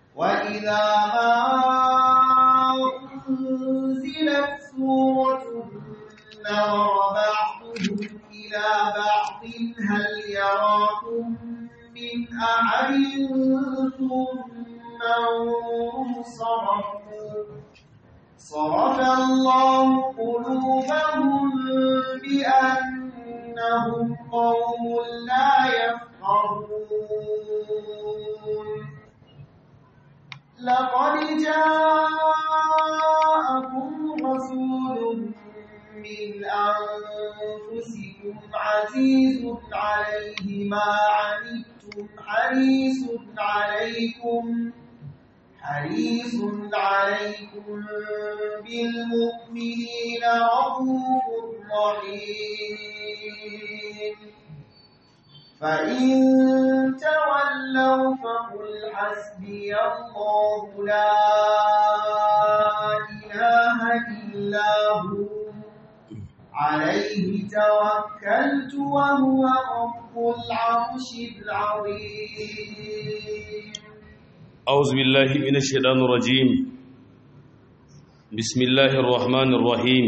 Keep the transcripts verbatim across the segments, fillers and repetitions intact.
وإذا ما أنزلت سورة نظر بعضهم إلى بعض هل يراكم من أحد ثم انصرفوا صرف الله قلوبهم بأنهم قوم لا يفقهون لقد جاءكم رسول من أنفسكم عزيز عليه ما عنتم حريص عليكم حريص عليكم بالمؤمنين رؤوف رحيم فإن تولوا فقل حسبي الله لا إله إلا هو عليه توكلت وهو رب العرش العظيم أعوذ بالله من الشيطان الرجيم بسم الله الرحمن الرحيم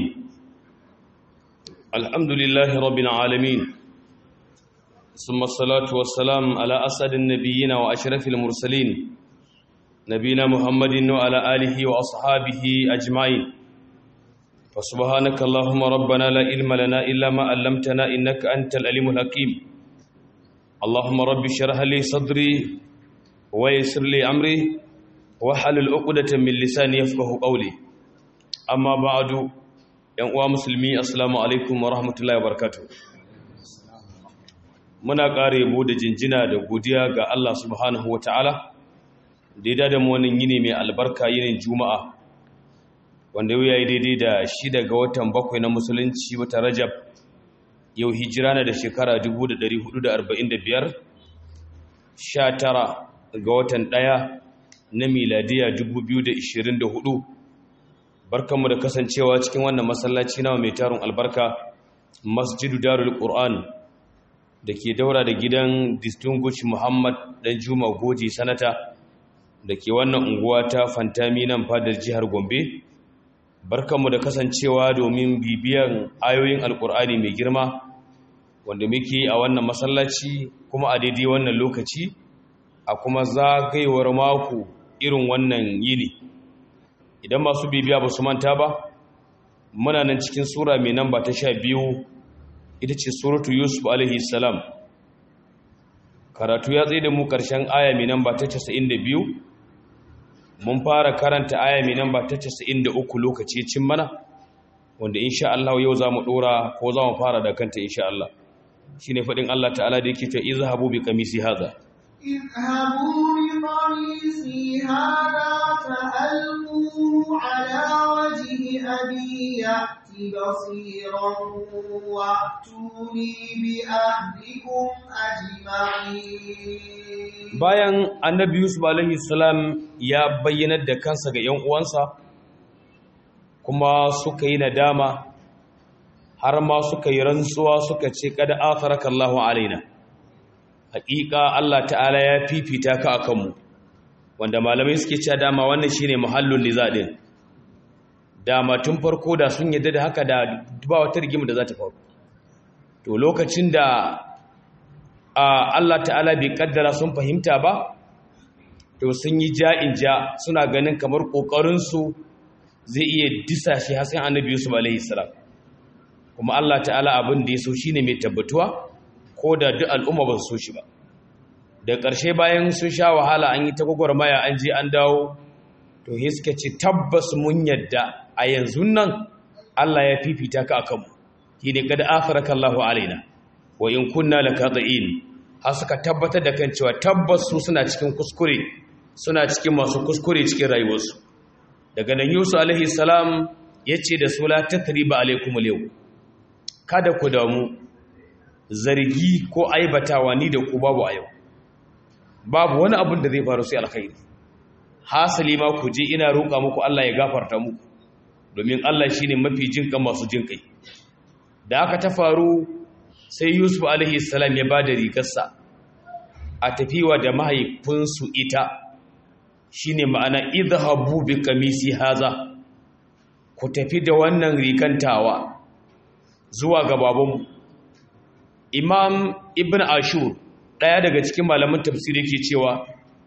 الحمد لله رب العالمين ثم الصلاة والسلام على أسعد النبيين وأشرف المرسلين نبينا محمد وعلى آله وأصحابه أجمعين فسبحانك اللهم ربنا لا علم لنا إلا ما علمتنا إنك أنت العليم الحكيم اللهم رب اشرح لي صدري ويسر لي أمري وحلل عقدة من لساني يفقه قولي أما بعد يا مسلمي السلام عليكم ورحمة الله وبركاته muna ƙara yabo da jinjina da godiya ga Allah subhanahu wa ta'ala da ya dada mu wannan yini mai albarka yinin juma'a wanda yau ya yi daidai da shida ga watan bakwai na musulunci wata rajab yau hijira na da shekara dubu da ɗari hudu da arba'in da biyar sha tara ga watan ɗaya na miladiya dubu biyu da ishirin da hudu barkanmu da kasancewa cikin wannan masallaci nawa mai tarin albarka masjidu darul qur'an da ke daura da gidan distinguished muhammad dan juma goji sanata da ke wannan unguwa ta fantami nan fadar jihar gombe barkanmu da kasancewa domin bibiyan ayoyin alkur'ani mai girma wanda muke a wannan masallaci kuma a daidai wannan lokaci a kuma zagayewar mako irin wannan yini idan masu bibiya ba su manta ba muna nan cikin sura mai namba ta sha biyu ita ce suratu yusuf alaihi salam karatu ya tsaye da mu ƙarshen aya mai namba ta casa'in da biyu mun fara karanta aya mai namba ta casa'in da uku lokaci cin mana wanda insha Allah yau za mu ɗora ko za mu fara da kanta insha Allah shi ne faɗin Allah ta'ala da yake ta izhabu bi qamisi hadha اذهبوا بقميصي هذا فألقوه على وجه أبي يأت بصيرا وأتوني بأهلكم أجمعين. bayan annabi Yusuf alaihi salam ya bayyana da kansa ga ƴan uwansa kuma suka yi nadama har ma suka yi rantsuwa suka ce kada atharaka Allahu alaina haƙiƙa Allah ta'ala ya fifita ka akan mu wanda malamai suke cewa dama wannan shine muhallul niza din dama tun farko da sun yadda da haka da ba wata rigima da za ta faru to lokacin da Allah ta'ala bai kaddara sun fahimta ba to sun yi ja'in ja suna ganin kamar kokarin su zai iya disa shi hasan annabi Yusuf alaihi salam kuma Allah ta'ala abin da ya so shine mai tabbatuwa ko da duk al'umma ba su so shi ba da ƙarshe bayan sun sha wahala an yi ta gwagwarmaya an je an dawo to he suka ce tabbas mun yadda a yanzu nan Allah ya fifita ka akan mu shine kada akharaka Allahu alaina wa in kunna lakadin har suka tabbatar da kan cewa tabbas su suna cikin kuskure suna cikin masu kuskure cikin rayuwarsu daga nan Yusuf alaihi salam yace da su la tatriba alaikum al kada ku damu zargi ko aibatawa ni da ku babu a yau babu wani abin da zai faru sai alkhairi hasali ma ku je ina roƙa muku Allah ya gafarta muku domin Allah shine mafi jinkan masu jinkai da aka ta faru sai Yusuf alaihi salam ya bada rigarsa a tafiwa da mahaifinsu ita shine ma'ana idhabu bi qamisi haza, ku tafi da wannan rikantawa zuwa ga babanmu. Imam Ibn Ashur ɗaya daga cikin malaman tafsiri yake cewa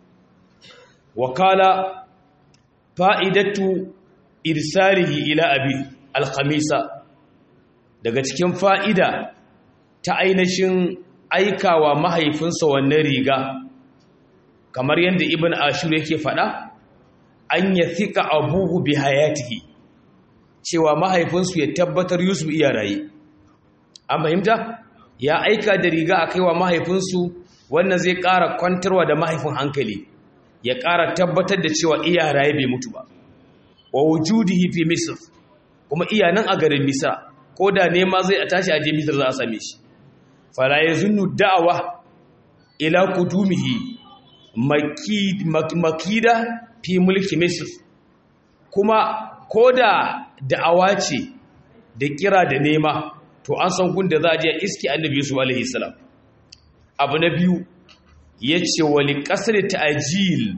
wakala fa'idatu irsalihi ila abi al-khamisa, daga cikin fa'ida ta ainihin aikawa mahaifinsa wannan riga, kamar yadda Ibn Ashur yake faɗa, an ya thika abuhu bi hayatihi, cewa mahaifinsu ya tabbatar Yusuf iya raye. An fahimta? Ya aika da riga a kaiwa mahaifinsu, wannan zai ƙara kwantarwa da mahaifin hankali, ya ƙara tabbatar da cewa iya raye bai mutu ba. Wa wujudihi fi Misr, kuma iya nan a garin Misra, ko da nema zai a tashi a je Misr za a same shi. Fala yazunnu da'awa ila kudumihi makida fi mulki Misr, kuma ko da da'awa ce da kira da nema, to an san gunda za a je iski annabi Yusuf alaihi salam. Abu na biyu yace wali qasr ta'jil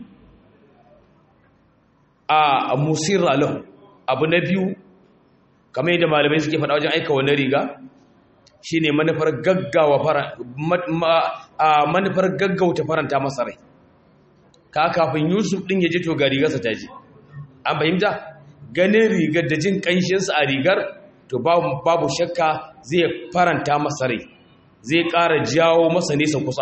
a musirra lahu. Abu na biyu kamar yadda malamai suke faɗa wajen aika wannan riga, shine manufar gaggawa fara manufar gaggauta faranta masa rai. Ka kafin Yusuf din ya je to ga rigarsa ta je. An fahimta? Ganin rigar da jin kanshinsa a rigar, to babu shakka zai faranta masa rai, zai ƙara jawo masa nesa kusa.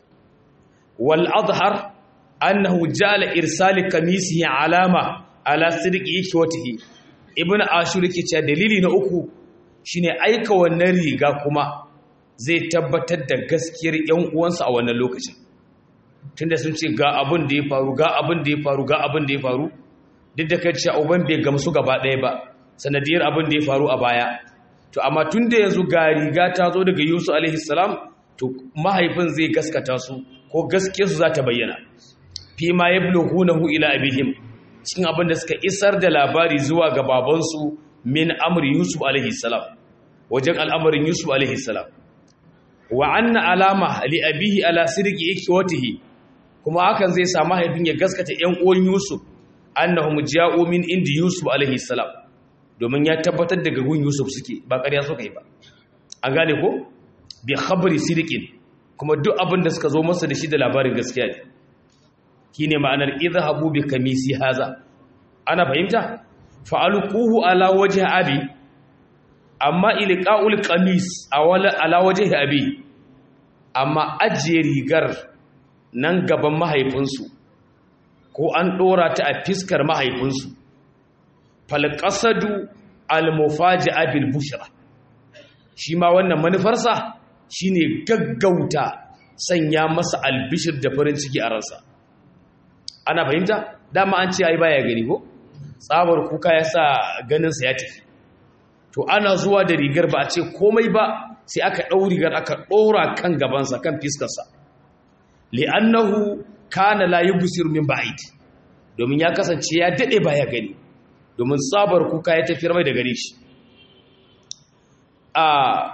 Wal azhar annahu ja'ala irsali kamisihi alama ala sidqi ikwatihi. Ibn Ashur yake cewa dalili na uku shine aika wannan riga kuma zai tabbatar da gaskiyar ƴan uwansa a wannan lokacin. Tunda sun ce ga abin da ya faru, ga abin da ya faru, ga abin da ya faru, duk da kai cewa uban bai gamsu gaba ɗaya ba sanadiyar abin da ya faru a baya. To amma tun da yanzu ga riga ta zo daga Yusuf alaihi salam, to mahaifin zai gaskata su, ko gaskiyarsu za ta bayyana. Fi ma yablughunahu ila abihim, cikin abin da suka isar da labari zuwa ga babansu min amri Yusuf alaihi salam, wajen al'amarin Yusuf alaihi salam. Wa anna alama li abihi ala sirqi ikwatihi, kuma hakan zai sa mahaifin ya gaskata ƴan uwan Yusuf annahum ja'u min indi Yusuf alaihi salam, domin ya tabbatar daga gun Yusuf suke, ba ƙarya suka yi ba. An gane ko? Bi khabari sirqin, kuma duk abin da suka zo masa da shi da labarin gaskiya ne. Shine ma'anar idhabu bi kamisi haza. Ana fahimta? Fa'alquhu ala wajhi abi, amma ilqa'ul qamis awala ala wajhi abi, amma ajiye rigar nan gaban mahaifinsu, ko an dora ta a fiskar mahaifinsu. Falqasadu almufaji'a bil bushra, shi ma wannan manufarsa shine gaggauta sanya masa albishir da farin ciki a ransa. Ana fahimta? Dama an ce ai baya gani ko? Tsabar kuka ya sa ganinsa ya tafi. To ana zuwa da rigar ba a ce komai ba, sai aka ɗau rigar aka ɗora kan gabansa, kan fiskarsa. Li'annahu kana la yubsir min ba'id, domin ya kasance ya dade baya gani, domin tsabar kuka ya tafi mai da gare shi. A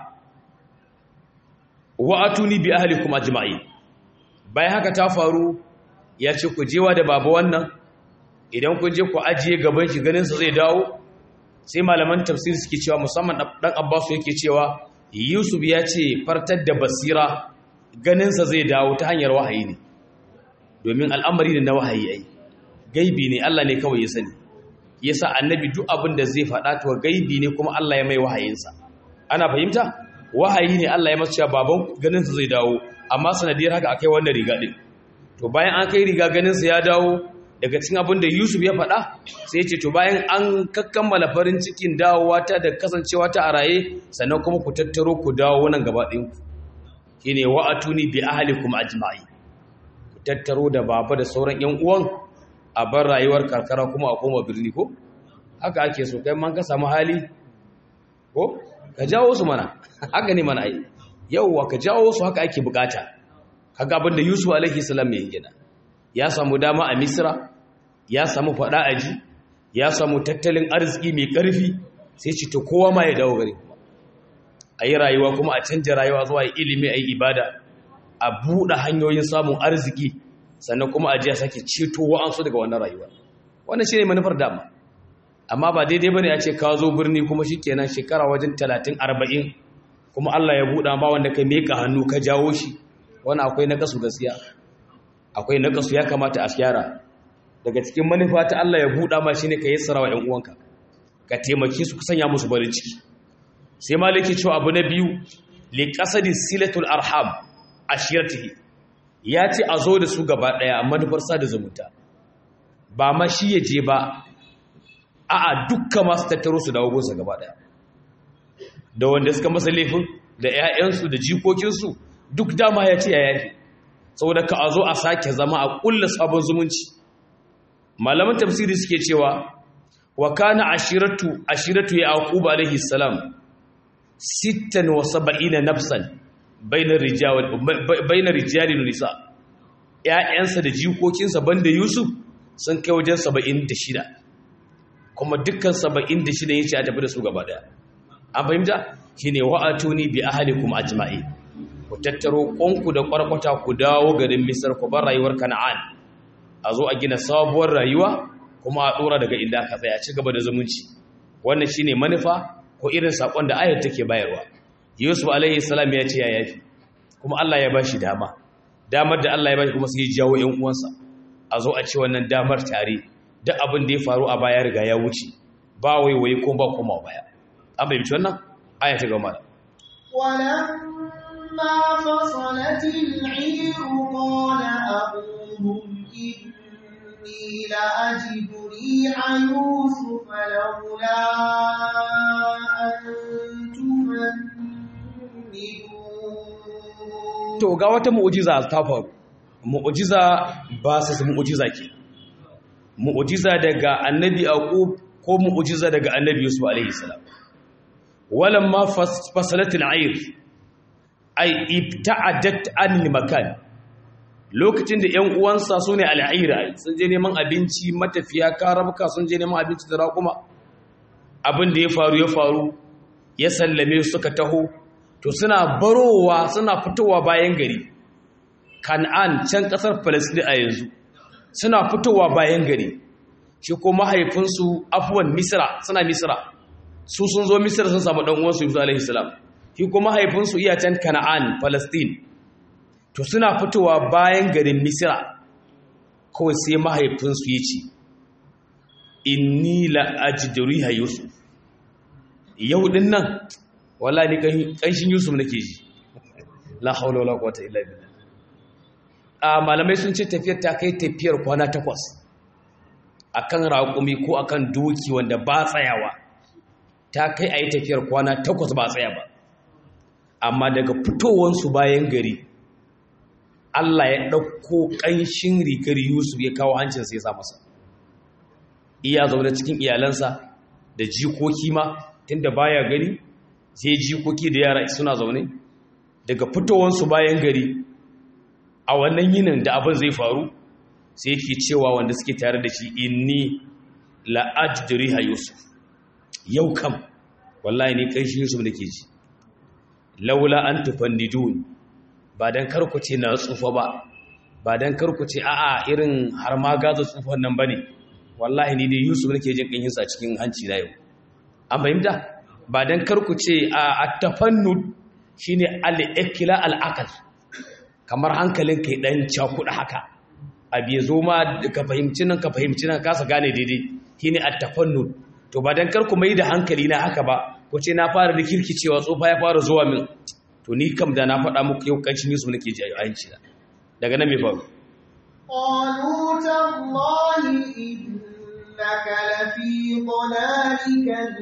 wa atuni bi ahlikum ajma'in. Bayan haka ta faru, ya ce ku jewa da baba wannan, idan kun je ku ajiye gaban shi ganinsa zai dawo. Sai malaman tafsir suke cewa, musamman dan Abbas yake cewa Yusuf ya ce fartar da basira ganinsa zai dawo ta hanyar wahayi ne, domin al'amari ne na wahayi ai, gaibi ne, Allah ne kawai ya sani. Yasa annabi duk abin da zai faɗa to gaibi ne, kuma Allah ya mai wahayinsa. Ana fahimta? Wahayi ne, Allah ya masa cewa baban ganinsa zai dawo, amma sanadiyar haka akai wannan riga din. To bayan an kai riga ganinsa ya dawo, daga cikin abin da Yusuf ya faɗa sai ya ce to bayan an kakkammala farin cikin dawowa ta da kasancewa ta a raye, sannan kuma ku tattaro ku dawo nan gaba ɗin ku. Shine wa atuni bi ahlikum ajma'i, ku tattaro da baba da sauran ƴan uwan a bar rayuwar karkara kuma a koma birni ko? Haka ake so, kai man ka samu hali ko ka jawo su mana, haka ne mana ai. Yauwa ka jawo su, haka ake bukata. Kaga abin da Yusuf alaihi salam ya yi, ya samu dama a Misra, ya samu faɗa aji, ya samu tattalin arziki mai ƙarfi, sai ci to kowa ma ya dawo gari kuma a yi rayuwa, kuma a canja rayuwa zuwa ilimi, a yi ibada, a buɗe hanyoyin samun arziki, sannan kuma a jiya sake ceto wa'ansu daga wannan rayuwa. Wannan shi ne manufar dama. Amma ba daidai ba ne a ce ka zo birni kuma shi kenan shekara wajen talatin arba'in kuma Allah ya buɗa ma wanda ka meka hannu ka jawo shi. Wani akwai naƙasu gaskiya. Akwai naƙasu ya kamata a gyara. Daga cikin manufa ta Allah ya buɗa ma shi ne ka yassara wa ‘yan uwanka. Ka taimake su ka sanya musu farin ciki. Sai malaki cewa abu na biyu li qasadi silatul arham ashiratihi. Ya ce a zo da su gaba ɗaya a manufar sada zumunta. Ba ma shi ya je ba, a'a dukkan masu tattaro su dawo gonsa gaba ɗaya. Da wanda suka masa laifin, da ‘ya'yansu, da jikokinsu, duk dama ya ce ya yafi. Saboda ka a zo a sake zama a ƙulla sabon zumunci. Malaman tafsiri suke cewa, wa kana ashiratu ashiratu Yaqub alaihi salam sittan wa sab'ina nafsan bainar rijal bainar rijali wa nisa. ‘Ya'yansa da jikokinsa banda Yusuf sun kai wajen saba'in da shida, kuma dukkan saba'in da shida yace a tafi da su gaba daya. An fahimta shine wa'atuni bi ahlikum ajma'i, ku tattaro konku da kwarkwata ku dawo garin Misr ku bar rayuwar Kana'an, a zo a gina sabuwar rayuwa kuma a dora daga inda aka tsaya, ci gaba da zumunci. Wannan shine manufa ko irin sakon da ayat take bayarwa. Yusuf alaihi salam ya ce ya yafi, kuma Allah ya bashi dama, damar da Allah ya bashi kuma sai ya jawo ƴan uwansa. A zo a ce wannan damar tare, duk abin da ya faru a baya riga ya wuce, ba waiwaye ko ba koma baya. An bai bici wannan aya ta gaba. walamma fasalatil 'iru qala abuhum inni la ajidu ri'a yusuf lawla antum to ga wata mu'jiza ta faru. Mu'jiza ba su mu'jiza ke. Mu'jiza daga annabi Yaqub ko mu'jiza daga annabi Yusuf alaihi salam. Walamma fasalatil 'ayr ay ibta'adat an makan. Lokacin da ƴan uwansa sune al-'ayr sun je neman abinci, matafiya karabka sun je neman abinci da raƙuma. Abin da ya faru ya faru, ya sallame su suka taho, to suna barowa suna fitowa bayan gari. Kan'an can ƙasar Falasɗin a yanzu suna fitowa bayan gari, shi ko mahaifinsu afuwan Misra suna Misra, su sun zo Misra sun samu ɗan uwansu Yusuf alaihi salam, shi ko mahaifinsu iya can Kan'an Falasɗin. To suna fitowa bayan garin Misra, kawai sai mahaifinsu ya ce, inni la ajidu riha Yusuf, yau din nan wallahi ni ƙanshin Yusuf nake ji. La haula wala quwwata illa billah. A malamai sun ce tafiyar ta kai tafiyar kwana takwas akan raƙumi ko akan doki wanda ba tsayawa, ta kai a yi tafiyar kwana takwas ba tsaya ba. Amma daga fitowansu bayan gari, Allah ya ɗauko ƙanshin rigar Yusuf ya kawo hancinsa ya sa masa. Iya zaune cikin iyalansa da jikoki ma, tunda baya gani sai jikoki da yara suna zaune. Daga fitowansu bayan gari, a wannan yinin da abin zai faru, sai yake cewa wanda suke tare da shi, inni la ajidu riha Yusuf, yau kam wallahi ne ƙanshin Yusuf nake ji. Laula an tufannidun, ba dan karku ce na tsufa ba, ba dan karku ce a'a irin har ma gaza tsufan nan bane, wallahi ni dai Yusuf nake jin ƙanshin a cikin hanci na yau. An fahimta? Ba dan karku ce a at-tafannud shine al-ikla al-aql, kamar hankalin kai dan cakuɗa haka, abi ya zo ma ka fahimci nan ka fahimci nan kasa gane daidai, shine at-tafannud. To ba dan karku mai da hankali na haka ba, ko ce na fara rikirkicewa tsofa ya fara zuwa min, to ni kam da na faɗa muku yau ƙanshin Yusuf nake ji a hanci na. Daga nan me faru? qalu tallahi innaka lafi dhalalikal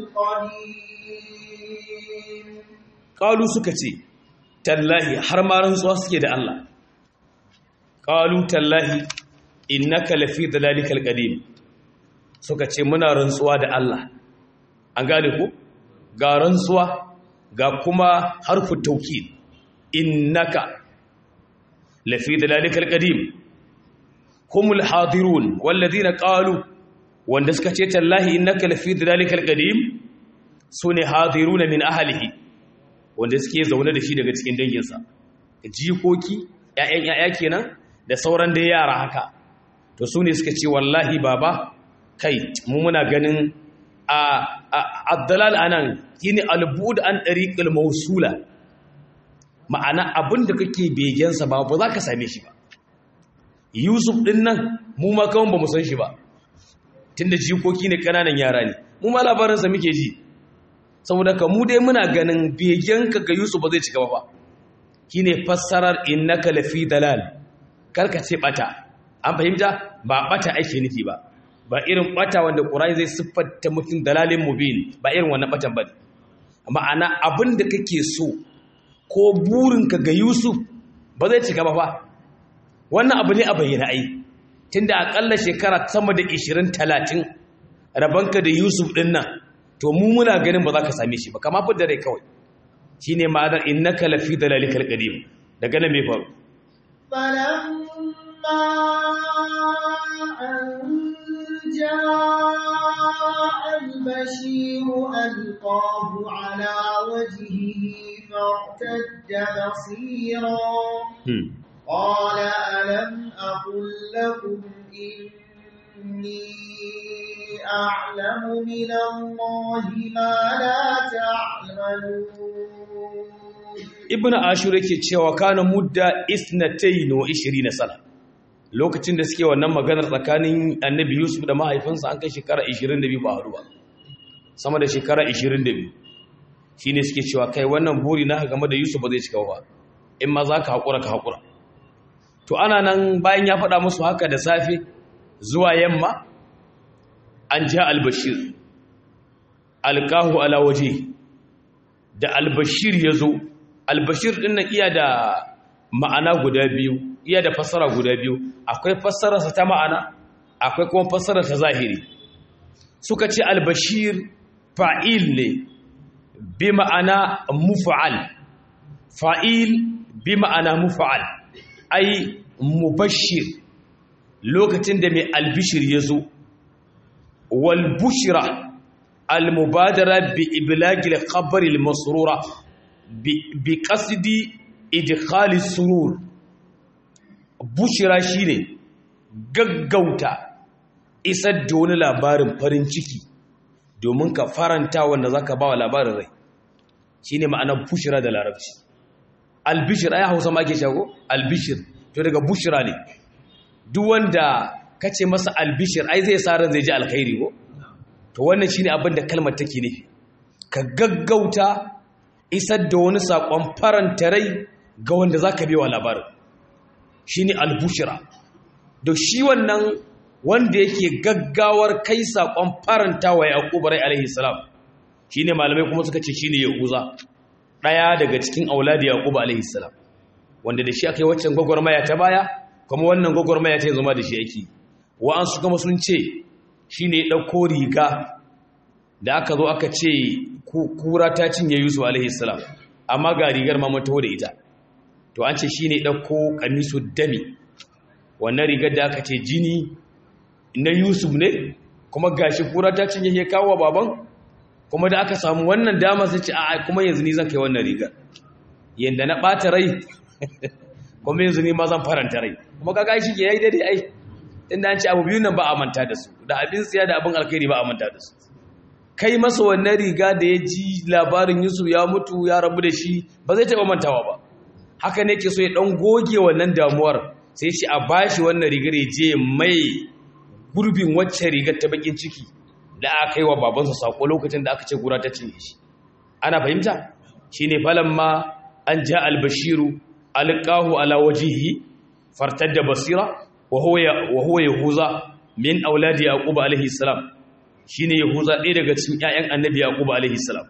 qadim. Qalu suka ce tallahi, har ma rantsuwa suke da Allah. Qalu tallahi innaka lafi dhalalikal qadim. Suka ce muna rantsuwa da Allah. An gane ku? Ga rantsuwa ga kuma harfu taukid, innaka lafi dhalalikal qadim. Humul hadirun walladhina qalu, wanda suka ce tallahi innaka lafi dhalalikal qadim, sune hadiruna min ahlihi, wanda suke zaune da shi daga cikin danginsa, jikoki ƴaƴan ƴaƴa kenan da sauran da yara haka to su ne suka ce wallahi baba kai mu muna ganin a abdalal anan shine albud an tariqil mawsula ma'ana abinda kake begen sa ba ba za ka same shi ba Yusuf din nan mu ma kawun ba mu san shi ba tunda jikoki ne kananan yara ne mu ma labarin sa muke ji saboda ka mu dai muna ganin begen ka ga Yusuf ba zai cika ba fa shine fassarar innaka lafi dalal karka ce bata an fahimta ba bata ake nufi ba ba irin bata wanda Qur'ani zai siffata mutum dalalin mubin ba irin wannan batan bane ma'ana abinda kake so ko burinka ga Yusuf ba zai cika ba fa wannan abu ne a bayyana ai tunda akalla shekara sama da ishirin talatin rabanka da Yusuf din nan to mu muna ganin ba za ka same shi ba kama fi da rai kawai shine ma'anar innaka lafi dalalikal qadim daga nan me faru falamma جاء البشير ألقاه على وجهه فارتد بصيرا قال ألم أقل لكم إني أعلم من الله ما لا تعلمون ابن عاشور yake cewa kana mudda isnatayn wa ishirina sana lokacin da suke wannan maganar tsakanin annabi Yusuf da mahaifinsa an kai shekara ishirin da biyu ba haɗu ba sama da shekara ishirin da biyu shine suke cewa kai wannan buri na game da Yusuf ba zai cika ba in ma za ka haƙura ka haƙura to ana nan bayan ya faɗa musu haka da safe zuwa yamma an ja albashir alqahu ala waje da albashir ya zo albashir ɗin nan iya da ma'ana guda biyu iya da fassara guda biyu akwai fassararsa ta ma'ana akwai kuma fassarar ta zahiri suka ce albashir fa'il ne bi ma'ana mufa'al fa'il bi ma'ana mufa'al ai mubashir lokacin da mai albishir ya zo wal bushra al mubadara bi iblagil khabar al masrura bi qasdi idkhal surur bushira shine gaggauta isar da wani labarin farin ciki domin ka faranta wanda zaka ba wa labarin rai shine ma'anar bushira da larabci albishir ai Hausa ma ke shago albishir to daga bushira ne duk wanda kace masa albishir ai zai sa ran zai ji alkhairi ko to wannan shine abin da kalmar take nufi ka gaggauta isar da wani sakon faranta rai ga wanda zaka bi wa labarin shine albushira da shi wannan wanda yake gaggawar kai sakon faranta wa Yaqub rai alaihi salam shine malamai kuma suka ce shine Yahuza daya daga cikin auladi Yaqub alaihi salam wanda da shi akai waccan gogormaya ta baya kuma wannan gogormaya ta yanzu ma da shi yake wa'ansu kuma sun ce shine ya dauko riga da aka zo aka ce kura ta cinye Yusuf alaihi salam amma ga rigar ma mun taho da ita to an ce shine ya dauko kamisu dami wannan rigar da aka ce jini na Yusuf ne kuma gashi kura ta cinye ya kawo baban kuma da aka samu wannan dama sai ce a kuma yanzu ni zan kai wannan rigar yanda na bata rai kuma yanzu ni ma zan faranta rai kuma kaga shi ke yayi daidai ai inda an ce abu biyu nan ba a manta da su da abin tsiya da abin alkhairi ba a manta da su kai masa wannan riga da ya ji labarin Yusuf ya mutu ya rabu da shi ba zai taba mantawa ba haka ne ke so ya dan goge wannan damuwar sai shi a bashi wannan rigar ya je mai gurbin wacce rigar ta bakin ciki da aka yi wa babansa sako lokacin da aka ce gura ta cinye shi ana fahimta shine falamma an ja albashiru alqahu ala wajhihi fartadda basira wa huwa wa huwa yahuza min auladi yaqub alaihi salam shine yahuza ɗaya daga cikin ƴaƴan annabi yaqub alaihi salam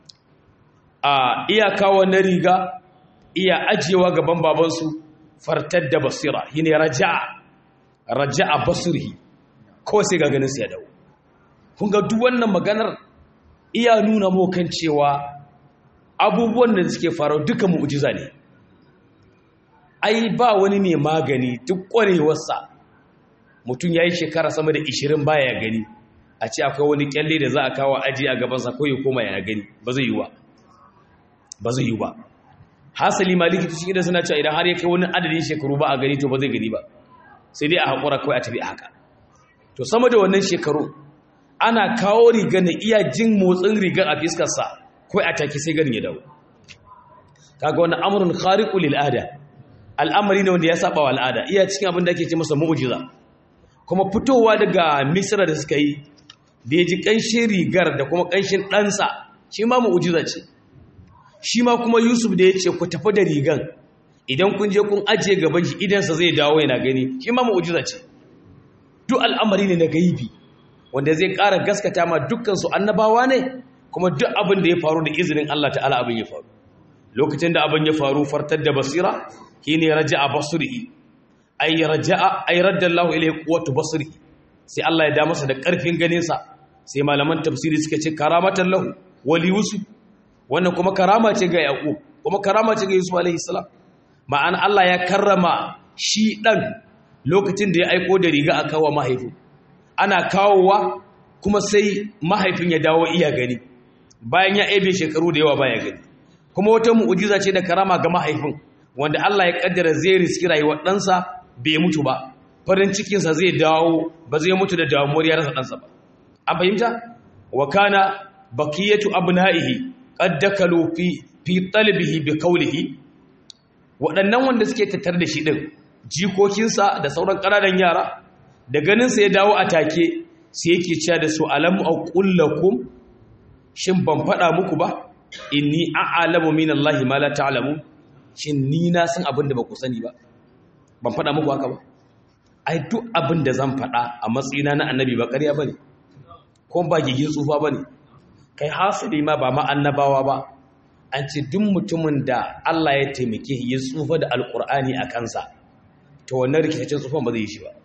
a iyaka wannan riga iya ajewa gaban babansu fartadda basira shine raja'a raja'a basrihi ko sai ga ganin sa ya dawo kun ga duk wannan maganar iya nuna mu kan cewa abubuwan da suke faru duka mu'jiza ne ai ba wani mai magani duk kwarewarsa mutum yayi shekara sama da ishirin baya gani a ce akwai wani kyalle da za a kawo aji a gabansa ko ya koma ya gani ba zai yi ba ba zai yi ba hasali maliki cikin da suna cewa idan har ya kai wani adadin shekaru ba a gani to ba zai gani ba sai dai a haƙura kawai a tafi a haka. To sama da wannan shekaru ana kawo rigar na iya jin motsin rigar a fiskarsa kawai a take sai ganin ya dawo. Kaga wannan amrun khariqu lil ada, al'amari ne wanda ya saba wa al'ada, iya cikin abin da ake ce masa mu'jiza. Kuma fitowa daga Misra da suka yi da ya ji ƙanshin rigar da kuma ƙanshin ɗansa shi ma mu'jiza ce. Shi ma kuma Yusuf da ya ce ku tafi da rigan, idan kun je kun ajiye gaban shi idansa zai dawo yana gani, shi ma mu'jiza ce. Duk al'amari ne na gaibi wanda zai ƙara gaskata ma dukkansu annabawa ne, kuma duk abin da ya faru da izinin Allah ta'ala abin ya faru. Lokacin da abin ya faru fartar da basira shine raja'a basrihi ay raja'a ay radda Allahu ilayhi quwwatu basrihi, sai Allah ya da masa da ƙarfin ganinsa. Sai malaman tafsiri suka ce karamatan lahu wali Yusuf, wannan kuma karama ce ga Yaqub, kuma karama ce ga Yusuf alaihi salam. Ma'ana Allah ya karrama shi dan lokacin da ya aiko da riga a kawo mahaifin, ana kawowa kuma sai mahaifin ya dawo iya gani bayan ya ebe shekaru da yawa baya gani. Kuma wata mu'ujiza ce da karama ga mahaifin wanda Allah ya kaddara zai riski rayuwar ɗansa bai mutu ba, farin cikinsa zai dawo, ba zai mutu da damuwar ya rasa ɗansa ba. An fahimta? Wa kana bakiyatu abna'ihi qad dakalu fi fi talbihi bi qawlihi, waɗannan wanda suke tattar da shi din jikokinsa da sauran ƙananan yara da ganinsa ya dawo a take sai yake cewa da su alamu aqul lakum, shin ban faɗa muku ba inni a'lamu minallahi ma la ta'lamun, shin ni na san abin da ba ku sani ba, ban faɗa muku haka ba. Ai duk abin da zan faɗa a matsayina na annabi ba ƙarya bane, ko ba gigin tsufa bane, kai hasali ma ba ma annabawa ba. An ce duk mutumin da Allah ya taimake ya tsufa da alƙur'ani a kansa, to wannan rikicin tsufan ba zai yi shi ba.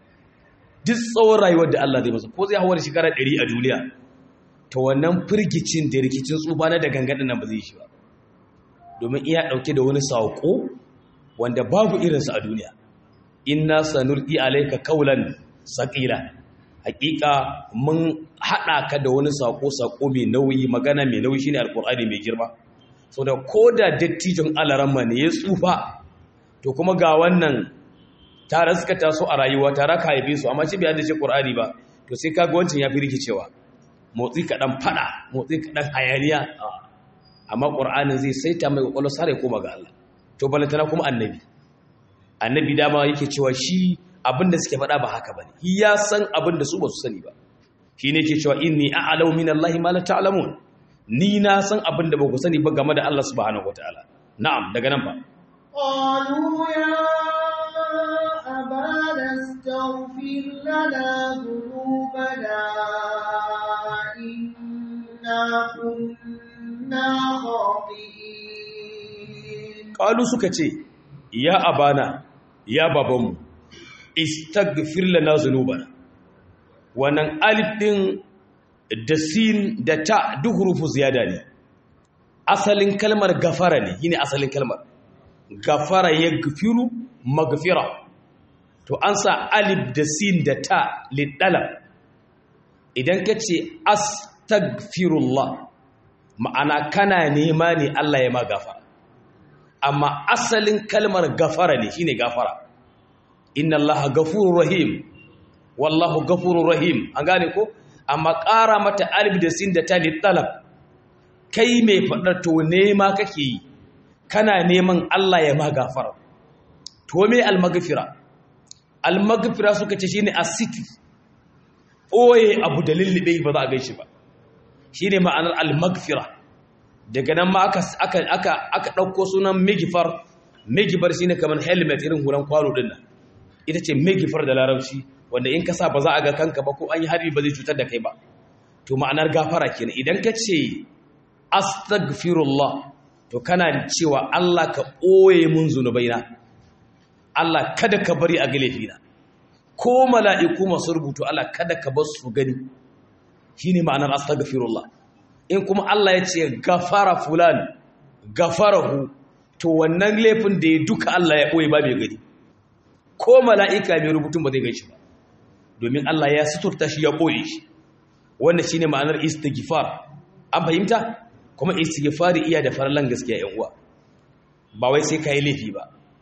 Duk tsawon rayuwar da Allah zai masa, ko zai hawa da shekara ɗari a duniya, to wannan firgicin da rikicin tsufa na da gangan nan ba zai yi shi ba. Domin iya ɗauke da wani saƙo wanda babu irinsa a duniya. Inna sanulqi alayka qawlan saqila, hakika mun haɗa ka da wani saƙo-saƙo mai nauyi, magana mai nauyi shine alƙur'ani mai girma. So da koda dattijon alaramma ne ya tsufa, to kuma ga wannan tare suka taso a rayuwa tare ka haife su, amma shi bai haddace Qur'ani ba, to sai kaga wancan ya fi rikicewa, motsi kaɗan fada, motsi kaɗan hayaniya, amma Qur'anin zai saita mai kwakwalwa sare koma ga Allah. To balantana kuma annabi annabi dama yake cewa shi abinda suke faɗa ba haka bane, shi ya san abinda su ba su sani ba. Shi ne yake cewa inni a'lamu minallahi ma la ta'lamun, ni na san abinda ba ku sani ba game da Allah subhanahu wataala. Na'am, daga nan ba qalu ya abana astaghfir lana dhunubana inna kunna khati'in. Qalu suka ce ya abana, ya babanmu, istaghfir lana dhunubana. Wannan alif din da sin da ta duk hurufu ziyada ne. Asalin kalmar gafara ne, shine asalin kalmar gafara yaghfiru maghfira. To an sa alif da sin da ta lidalab. Idan kace astaghfirullah, ma'ana kana nema ne Allah ya ma gafara. Amma asalin kalmar gafara ne, shine gafara. Inna Allaha ghafurur rahim, wallahu ghafurur rahim. An gane ko? Amma ƙara mata alif da sin da ta talab, kai mai faɗar to nema kake yi, kana neman Allah ya ma gafara. To me al-maghfira? Al-maghfira suka ce shine as-sitr, oye abu da lillibe ba za a gaishe ba, shine ma'anar al-maghfira. Daga nan ma aka aka aka aka dauko sunan maghfar. Maghfar shine kamar helmet irin hulan kwano din nan, ita ce maghfar da larabci, wanda in ka sa ba za a ga kanka ba, ko an yi harbi ba zai cutar da kai ba. To ma'anar gafara kenan. Idan ka ce astaghfirullah, to kana cewa Allah ka ɓoye mun zunubaina, Allah kada ka bari a galefina, ko mala'iku masu rubutu Allah kada ka bar su gani, shine ma'anar astaghfirullah. In kuma Allah ya ce gafara fulan gafarahu, to wannan laifin da ya duka Allah ya ɓoye ba mai gani, ko mala'ika mai rubutun ba zai gaishe ba, domin Allah ya suturta shi ya ɓoye shi. Wannan shine ma'anar istighfar. An fahimta? Kuma istighfari iya da farallan gaskiya yan uwa, ba wai sai kai laifi ba.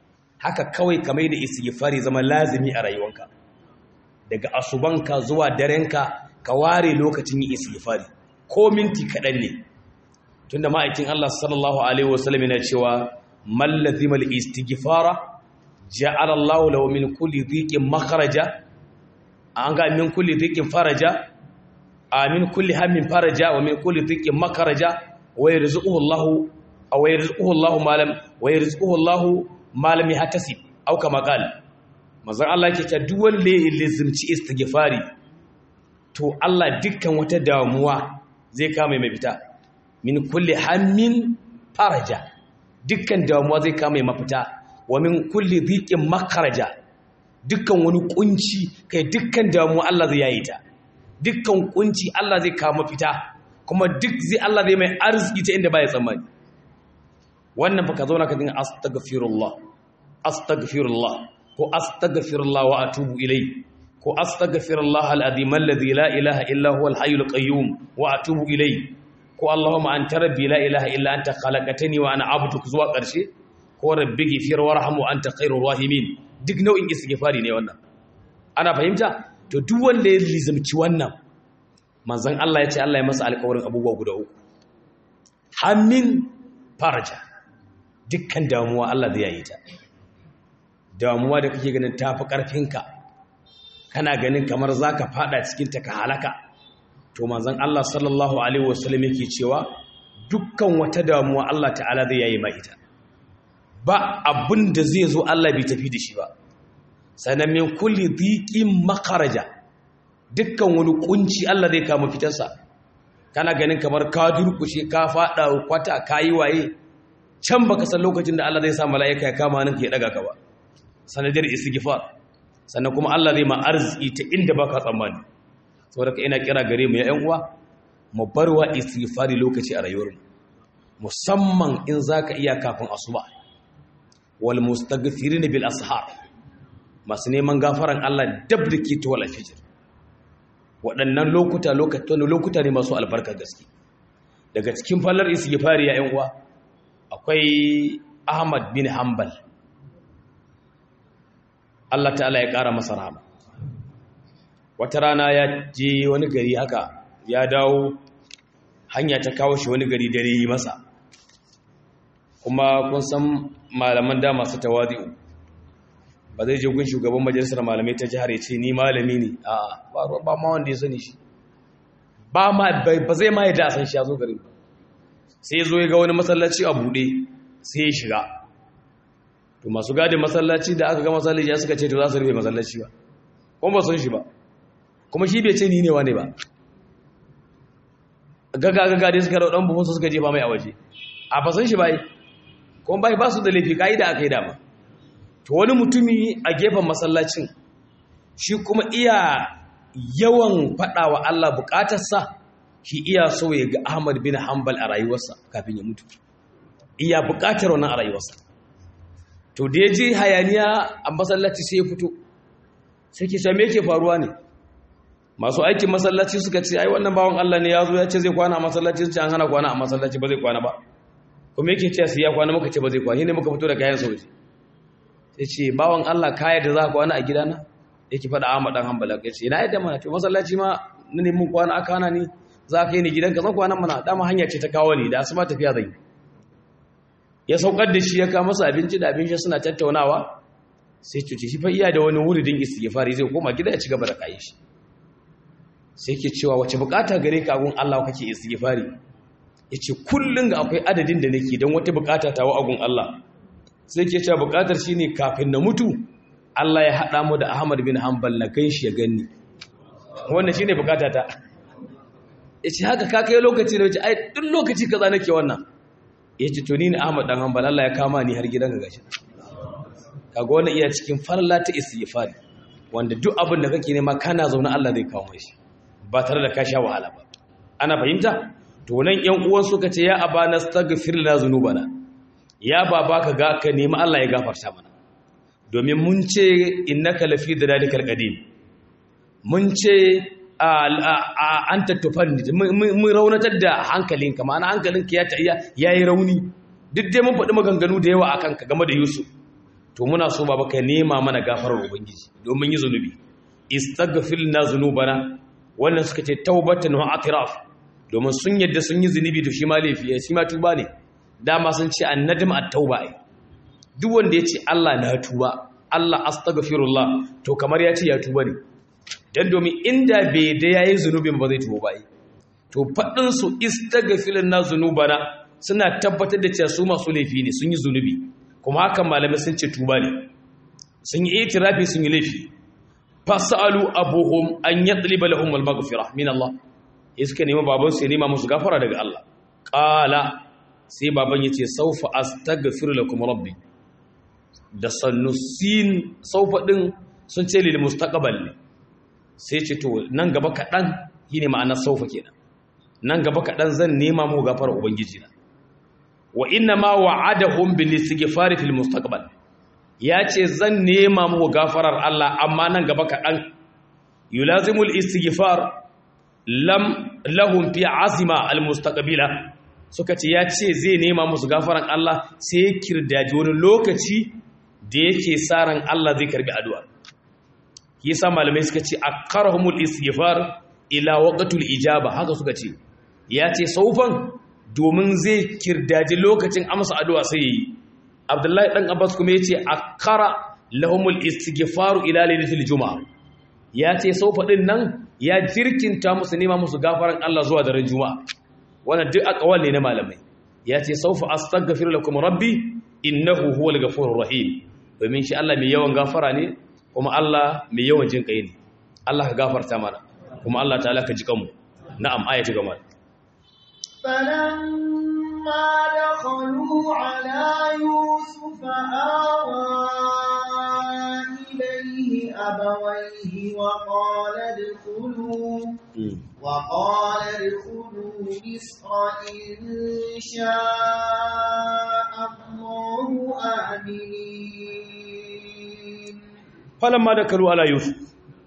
haka kawai kamar da istighfari zama lazimi a rayuwanka daga asubanka zuwa darenka ka ware lokacin yin istighfari ko minti kaɗan ne tunda ma'aikin Allah sallallahu alaihi wasallam yana cewa man lazima al-istighfara ja'ala Allahu lahu min kulli dhiqin makhraja an ga min kulli dhiqin faraja amin kulli hammin faraja wa min kulli dhiqin makhraja wa yarzuquhu Allahu aw yarzuquhu Allahu ma lam wa yarzuquhu Allahu ma lam yahtasib aw kama qala manzon Allah yake ta duk wanda ya lazimci istighfari to Allah dukkan wata damuwa zai kama mai fita min kulli hammin faraja dukkan damuwa zai kama mai mafita wa min kulli dhiqin makhraja dukkan wani kunci kai dukkan damuwa Allah zai yayi ta dukkan kunci Allah zai kama fita kuma duk zai Allah zai mai arziki ta inda baya tsammani wannan fa ka zauna ka dinga astaghfirullah astaghfirullah ko astaghfirullah wa atubu ilayhi ko astaghfirullah al-azim alladhi la ilaha illa huwa al-hayyul qayyum wa atubu ilayhi ko allahumma anta rabbi la ilaha illa anta khalaqtani wa ana abduka zuwa ƙarshe ko rabbi ghfir warham wa anta khairur rahimin duk nau'in istighfari ne wannan ana fahimta to duk wanda ya lizumci wannan manzon Allah ya ce Allah ya masa alƙawarin abubuwa guda uku hammin faraja dukkan damuwa Allah zai yayi ta damuwa da kake ganin tafi ƙarfinka kana ganin kamar zaka fada cikin ta ka halaka to manzon Allah sallallahu alaihi wasallam yake cewa dukkan wata damuwa Allah ta'ala zai yayi mai ita ba abin da zai zo Allah bai tafi da shi ba sanan min kulli dhiqin makharaja dukkan wani kunci Allah zai kama fitarsa kana ganin kamar ka durkushe ka fada kwata kai waye can baka san lokacin da Allah zai sa mala'ika ya kama nan ka ya daga ka ba sanadiyar istighfar sannan kuma Allah zai ma arziki ta inda baka tsammani saboda ka ina kira gare mu ya ƴan uwa mu barwa istighfari lokaci a rayuwarmu musamman in zaka iya kafin asuba wal mustaghfirin bil ashar masu neman gafaran Allah dab da ke tuwal alfijir waɗannan lokuta lokuta lokuta ne masu albarka gaske daga cikin fallar istighfari ya ƴan uwa akwai Ahmad bin Hanbal Allah ta'ala ya ƙara masa rahama wata rana ya je wani gari haka ya dawo hanya ta kawo shi wani gari dare yi masa kuma kun san malaman da masu tawadi'u ba zai je gun shugaban majalisar malamai ta jihar ya ce ni malami ne a ba ma wanda ya sani shi ba ba zai ma yadda a san shi ya zo garin sai ya zo ya ga wani masallaci a buɗe sai ya shiga to masu gadin masallaci da aka ga masallaci ya suka ce to za su rufe masallaci ba kuma ba san shi ba kuma shi bai ce ni ne wane ba gaga gaga dai suka raudan buhun su suka jefa mai a waje a ba san shi ba kuma bai ba su da laifi kaida aka yi dama to wani mutumi a gefen masallacin shi kuma iya yawan faɗawa Allah bukatarsa shi iya so ya ga Ahmad bin Hanbal a rayuwarsa kafin ya mutu iya bukatar wannan a rayuwarsa to da ya je hayaniya a masallaci sai ya fito sai ke same yake faruwa ne masu aikin masallaci suka ce ai wannan bawan Allah ne ya zo ya ce zai kwana a masallaci sai an hana kwana a masallaci ba zai kwana ba kuma yake ce sai ya kwana muka ce ba zai kwana ne muka fito da kayan sauki sai ce bawan Allah kaya da za ka kwana a gidana yake faɗa Ahmad dan Hanbal ya ce ina yadda mana to masallaci ma na ne mun kwana aka hana ni za ka yi ni gidanka zan kwana mana dama hanya ce ta kawo ni da asuba tafiya zan yi ya saukar da shi ya kawo masa abinci da abin shi suna tattaunawa sai cuce shi fa iya da wani wuridin istighfari zai koma gida ya ci gaba da kayi shi sai ke cewa wace bukata gare ka gun Allah kake istighfari yace kullun ga akwai adadin da nake dan wata bukata tawo agun Allah sai ke cewa bukatar shine kafin na mutu Allah ya hada mu da Ahmad bin Hanbal na ganshi ya ganni wannan shine bukata ta yace haka ka kai lokaci da wace ai duk lokaci kaza nake wannan yace to ni ne Ahmad dan Hanbal Allah ya kama ni har gidanka gashi kaga wannan iya cikin farla ta istighfari wanda duk abin da kake nema kana zaune Allah zai kawo shi ba tare da ka sha wahala ba ana fahimta to nan ƴan uwan suka ce ya abana astaghfir lana zunubana ya baba ka ga ka nemi Allah ya gafarta mana domin mun ce innaka lafi dalalikal qadim mun ce anta tufan mun raunatar da hankalinka ma'ana hankalinka ya ta yayi rauni duk dai mun faɗi maganganu da yawa akan ka game da Yusuf to muna so baba ka nema mana gafarar ubangiji domin yi zunubi istaghfir lana zunubana wannan suka ce taubatan wa atiraf domin sun yadda sun yi zunubi to shi ma laifi ya shi ma tuba ne dama sun ce annadam at-tauba ai duk wanda yace Allah na tuba Allah astaghfirullah to kamar ya ce ya tuba ne dan domin inda bai da yayi zunubin ba zai tuba ba ai to fadin su istaghfir lana zunubana suna tabbatar da cewa su masu laifi ne sun yi zunubi kuma hakan malamai sun ce tuba ne sun yi itirafi sun yi laifi fasalu abuhum an yatliba lahum al-maghfirah min Allah iska nema baban su ya nema musu gafara daga Allah qala sai baban yace saufa astaghfir lakum rabbi da sannusin saufa din sun ce lil mustaqbal ne sai ce to nan gaba kadan shine ma'anar saufa kenan nan gaba kadan zan nema mu gafara ubangiji na wa inna ma wa'adahum bil istighfar fil mustaqbal yace zan nema mu gafarar Allah amma nan gaba kadan yulazimul istighfar lam lahum fi azima al mustaqbila suka ce yace zai nema musu gafaran Allah sai ya kirdaji wani lokaci da yake saran Allah zai karbi addu'a yasa malamai suka ce akarhumul istighfar ila waqtul ijaba haka suka ce yace saufan domin zai kirdaji lokacin amsa addu'a sai yi Abdullahi dan Abbas kuma yace akara lahumul istighfaru ila lailatul juma'a yace saufa din nan ya jirkinta musu nema musu gafaran Allah zuwa daren juma'a wannan duk aqwal ne na malamai yace saufa astaghfiru lakum rabbi innahu huwal ghafurur rahim domin shi Allah mai yawan gafara ne kuma Allah mai yawan jin kai ne Allah ka gafarta mana kuma Allah ta'ala ka ji kanmu na'am ayatu gama فلما دخلوا على يوسف آوى إليه أبويه وقال ادخلوا وقال ادخلوا مصر إن شاء الله آمنين فلما دخلوا على يوسف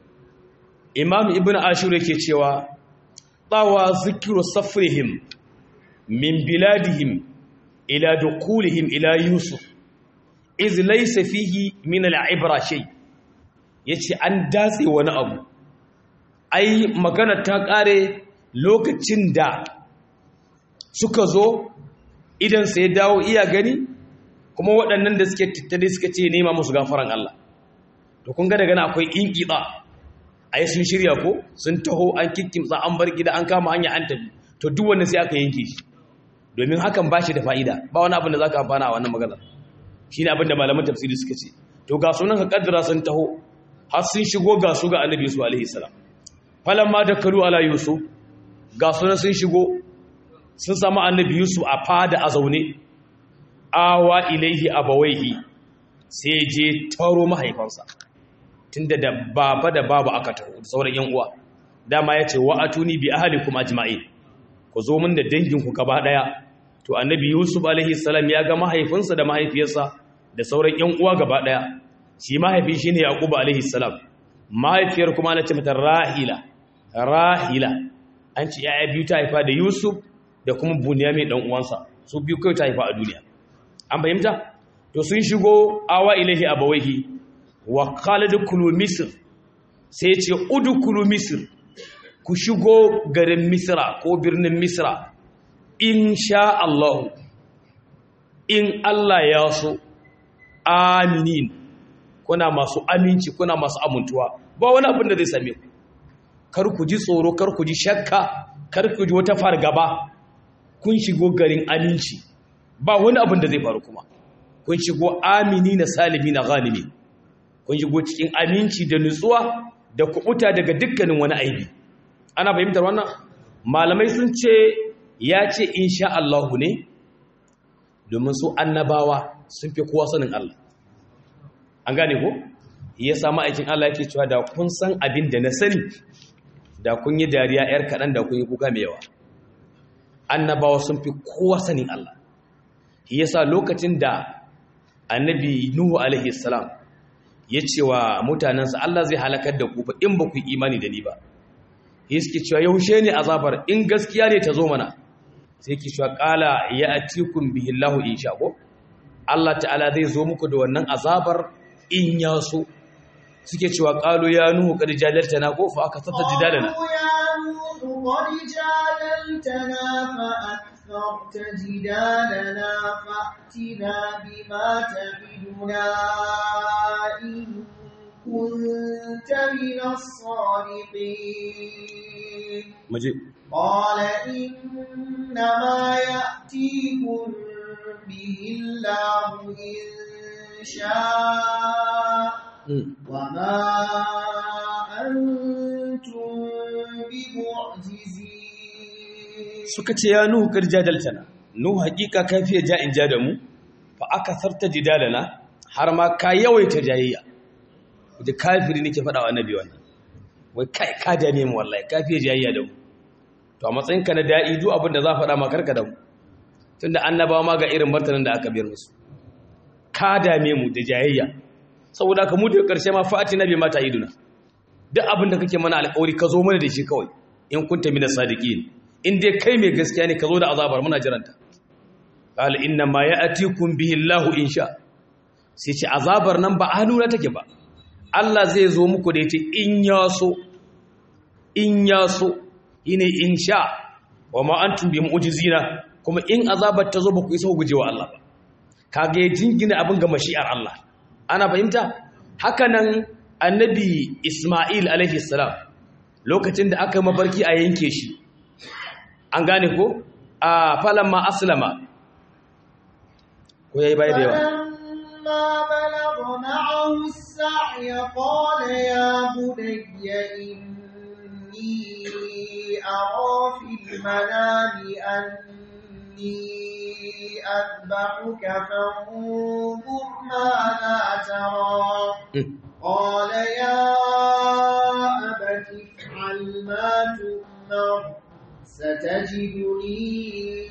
إمام ابن عاشور yake cewa طوى ذكر سفرهم من بلادهم إلى دخولهم إلى يوسف إذ ليس فيه من العبرة شيء yace an datse wani abu ai magana ta kare lokacin da suka zo idan sai dawo iya gani kuma waɗannan da suke tattare suka ce nema musu gafaran Allah to kun ga daga nan akwai inqida ai sun shirya ko sun taho an kikkimtsa an bar gida an kama hanya an tafi to duk wanda sai aka yanke shi domin hakan ba shi da fa'ida ba wani abin da zaka amfana a wannan magana shine abin da malaman tafsiri suka ce to ga sunan ka kaddara sun taho har sun shigo ga su ga annabi Yusuf alaihi salam falamma dakalu ala Yusuf ga sunan sun shigo sun samu annabi Yusuf a fada a zaune awa ilaihi abawaihi sai je taro mahaifansa tunda da baba da baba aka taro sauran yan uwa dama yace wa atuni bi ahlikum ajma'in ku zo mun da dangin ku gaba daya to annabi Yusuf alaihi salam ya ga mahaifinsa da mahaifiyarsa da sauran yan uwa gaba daya shi mahaifi shine Yaqub alaihi salam mahaifiyar kuma ana ce mata Rahila Rahila an ci yaya biyu ta haifa da Yusuf da kuma Bunyamin dan uwansa su biyu kai ta haifa a duniya an fahimta to sun shigo awa ilaihi abawaihi wa qala dukulu misr sai ce udukulu misr ku shigo garin misra ko birnin misra insha Allah in Allah ya so aminin kuna masu aminci kuna masu amuntuwa ba wani abin da zai same ku kar ku ji tsoro kar ku ji shakka kar ku ji wata fargaba kun shigo garin aminci ba wani abin da zai faru kuma kun shigo amini na salimi na ghanimi kun shigo cikin aminci da nutsuwa da kubuta daga dukkanin wani aibi ana fahimtar wannan malamai sun ce ya ce insha Allah ne domin su annabawa sun fi kowa sanin Allah an gane ko ya samu aikin Allah yake cewa da kun san abin da na sani da kun yi dariya yar kaɗan da kun yi kuka mai yawa annabawa sun fi kowa sanin Allah yasa lokacin da annabi Nuhu alaihi salam ya ce wa mutanensa Allah zai halakar da ku fa in ba ku imani da ni ba yake cewa yaushe ne azabar in gaskiya ne ta zo mana sai yake cewa qala ya'tikum bihi Allahu insha ko Allah ta'ala zai zo muku da wannan azabar in ya so suke cewa qalu ya nuhu qad jadaltana ko fa aka tata jidalana قالوا يا نوح قد جادلتنا فأكثرت جدالنا فأتنا بما تعدنا إن كنت من الصادقين maje قال إنما يأتيكم به الله إن شاء وما أنتم بمعجزين suka ce ya nuhu qad jadaltana nuhu hakika ka fiye ja in ja da mu fa aka sarta jidalana har ma ka yawaita jayayya da kafiri nake faɗa wa annabi wannan wai kai ka dame mu wallahi ka fiye jayayya da mu to a matsayin ka na da'i duk abin da za faɗa ma karka da mu tunda annabawa ma ga irin martanin da aka biyar musu ka dame mu da jayayya saboda ka mu da karshe ma fati nabi mata iduna duk abin da kake mana alƙawari ka zo mana da shi kawai in kunta minas sadiqin in dai kai mai gaskiya ne ka zo da azabar muna jiranta qal inna ma ya'tikum bihi Allahu insha sai ce azabar nan ba hannuna take ba Allah zai zo muku da ita in ya so in ya so ine insha wa ma antum bi mu'jizina kuma in azabar ta zo ba ku isa gujewa Allah ba kage jingina abin ga mashi'ar Allah ana fahimta haka nan annabi Isma'il alaihi salam lokacin da aka mafarki a yanke shi an gane ko a falamma aslama ko yayi bai da yawa فلما بلغ معه السعي قال يا بني إني أرى في المنام أني أذبحك فانظر ماذا ترى قال يا أبت افعل ما تؤمر ستجدني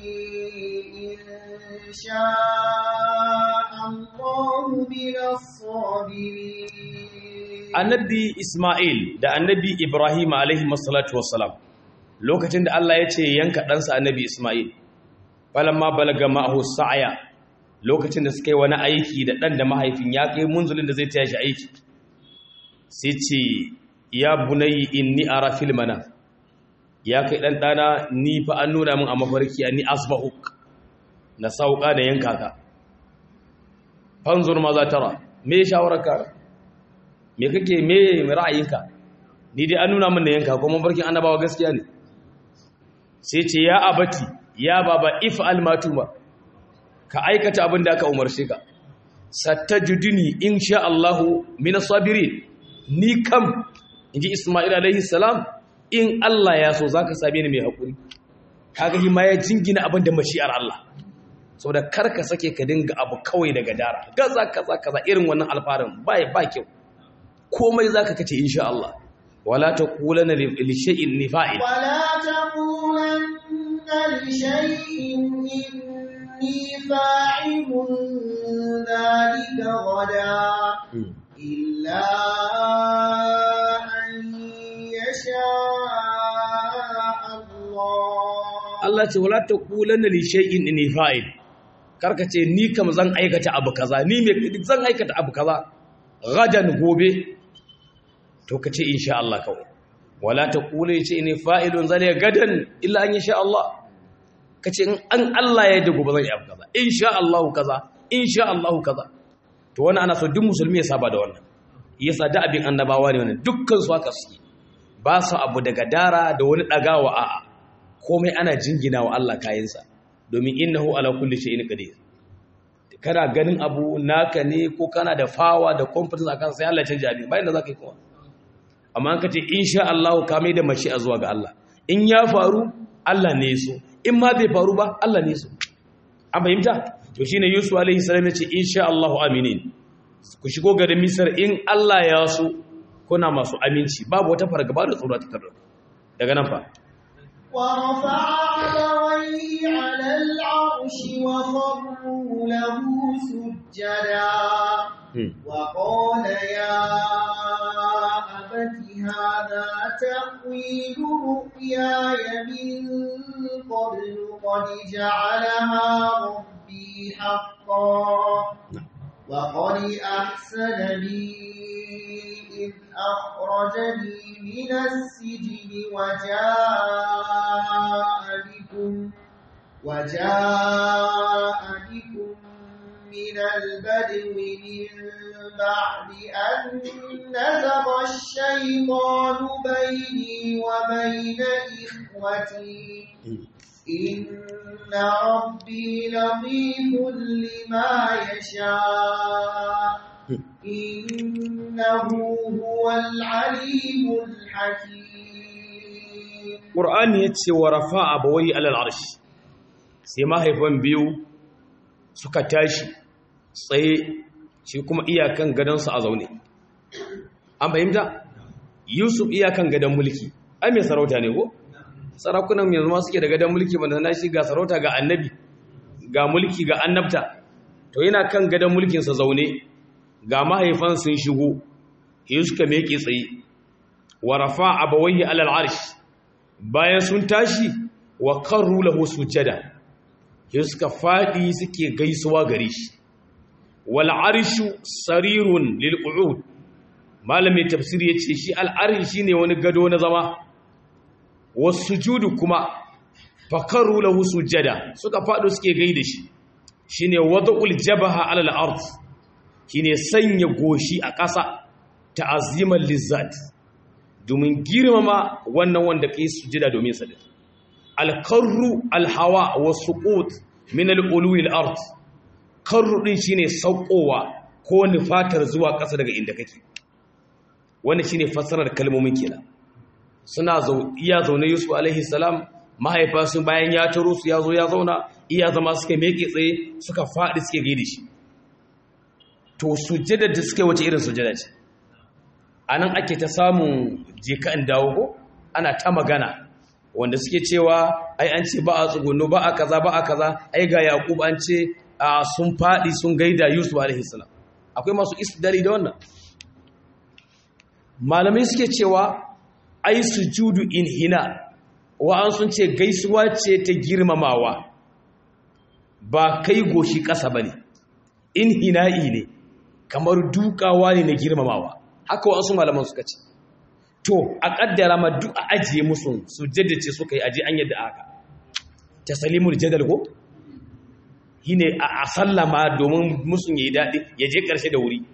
إن شاء الله من الصابرين annabi Isma'il da annabi Ibrahim alaihi masallatu wassalam lokacin da Allah ya ce yanka ɗansa annabi Isma'il falamma balaga ma'ahu sa'ya lokacin da suka yi wani aiki da ɗan da mahaifin ya kai munzulin da zai taya shi aiki sai ce ya bunayya inni ara fil manam ya kai ɗan ɗana ni fa an nuna min a mafarki anni asbahuk na sauka da yanka ka fanzur ma za tara me shawararka me kake me ra'ayinka ni dai an nuna min da yanka kuma mafarkin annabawa gaskiya ne sai ce ya abati ya baba if'al matuma ka aikata abin da aka umarce ka sattajiduni insha Allah min as-sabirin ni kam inji Isma'il alaihi salam in Allah ya so zaka same ni mai hakuri kaga hi ma ya jingina abin da mashi'ar Allah saboda karka sake ka dinga abu kawai daga dara gaza kaza kaza irin wannan alfarin bai ba kyau komai zaka kace insha Allah wala taqulana li shay'in nifa'il ولا تقولن لشيء إني فاعل ذلك غدا إلا أن يشاء الله Allah ce wala taqulanna li shay'in inni fa'il karka ce ni kam zan aikata abu kaza ni me zan aikata abu kaza gadan gobe to kace insha Allah kawai wala taqulu inni fa'ilun zalika gadan illa an yasha Allah kace in an Allah ya yarda gobe zan yi abu kaza insha Allah kaza insha Allah kaza to wannan ana so duk musulmi ya saba da wannan yasa da abin annabawa ne wannan dukkan su haka suke ba su abu daga dara da wani dagawa a'a komai ana jingina wa Allah kayansa domin innahu ala kulli shay'in qadir kana ganin abu naka ne ko kana da fawa da confidence akan sai Allah ya canja abin bayan da zaka yi kuma amma an kace insha Allah ka mai da mashi a zuwa ga Allah in ya faru Allah ne so in ma bai faru ba Allah ne so an fahimta to shine Yusuf alaihi salam ya ce insha Allah aminin ku shigo garin Misr in Allah ya so kuna masu aminci babu wata fargaba da tsoro ta tarra daga nan fa ورفع أبويه على العرش وخروا له سجدا وقال يا أبت هذا تأويل رؤياي من قبل قد جعلها ربي حقا وقد أحسن بي إذ أخرجني من السجن وجاء بكم وجاء بكم من البدو من بعد أن نزغ الشيطان بيني وبين إخوتي إن ربي لطيف لما يشاء إنه هو العليم الحكيم. قرآن يتسي ورفع أبوي على العرش سيما هيفن بيو suka tashi tsaye shi kuma iyakan gadonsa a zaune an fahimta Yusuf iyakan gadon mulki ai mai sarauta ne ko sarakunan yanzu ma suke da gadon mulki banda na shi ga sarauta ga annabi ga mulki ga annabta to yana kan gadon mulkin sa zaune ga mahaifan sun shigo Yusuf ka meke tsaye wa rafa abawayhi alal arsh bayan sun tashi wa qarru lahu sujada ya suka faɗi suke gaisuwa gare shi wal arshu sarirun lil qu'ud malamin tafsiri yace shi al arsh shine wani gado na zama was sujudu kuma fakaru lahu sujada suka faɗo suke gaida shi shine wad'ul jabha ala al ard shine sanya goshi a ƙasa ta'aziman lizzat domin girmama wannan wanda kai sujada domin sa alkarru alhawa wasu ƙut min al'uluwi al'art karru ɗin shi ne sauƙowa ko nufatar zuwa ƙasa daga inda kake wanda shi ne fassarar kalmomin kenan suna iya zaune Yusuf alaihi salam mahaifa sun bayan ya taro su ya zo ya zauna iya zama suka meke tsaye suka faɗi suke gaida shi to sujjadar da suka yi wace irin sujjada ce a nan ake ta samun jeka in dawo ko ana ta magana wanda suke cewa ai an ce ba a tsugunno ba a kaza ba a kaza ai ga Yaqub an ce sun fadi sun gaida Yusuf alaihi salam akwai masu istidlali da wannan malamai suke cewa ai sujudu inhina wa an sun ce gaisuwa ce ta girmamawa ba kai goshi kasa bane inhina'i ne kamar dukawa ne na girmamawa haka wasu malaman suka ce to a kaddara ma duk a ajiye musu su jaddace suka yi aje an yadda aka tasalimul jadal ko shine a sallama domin musun yayi dadi ya je karshe da wuri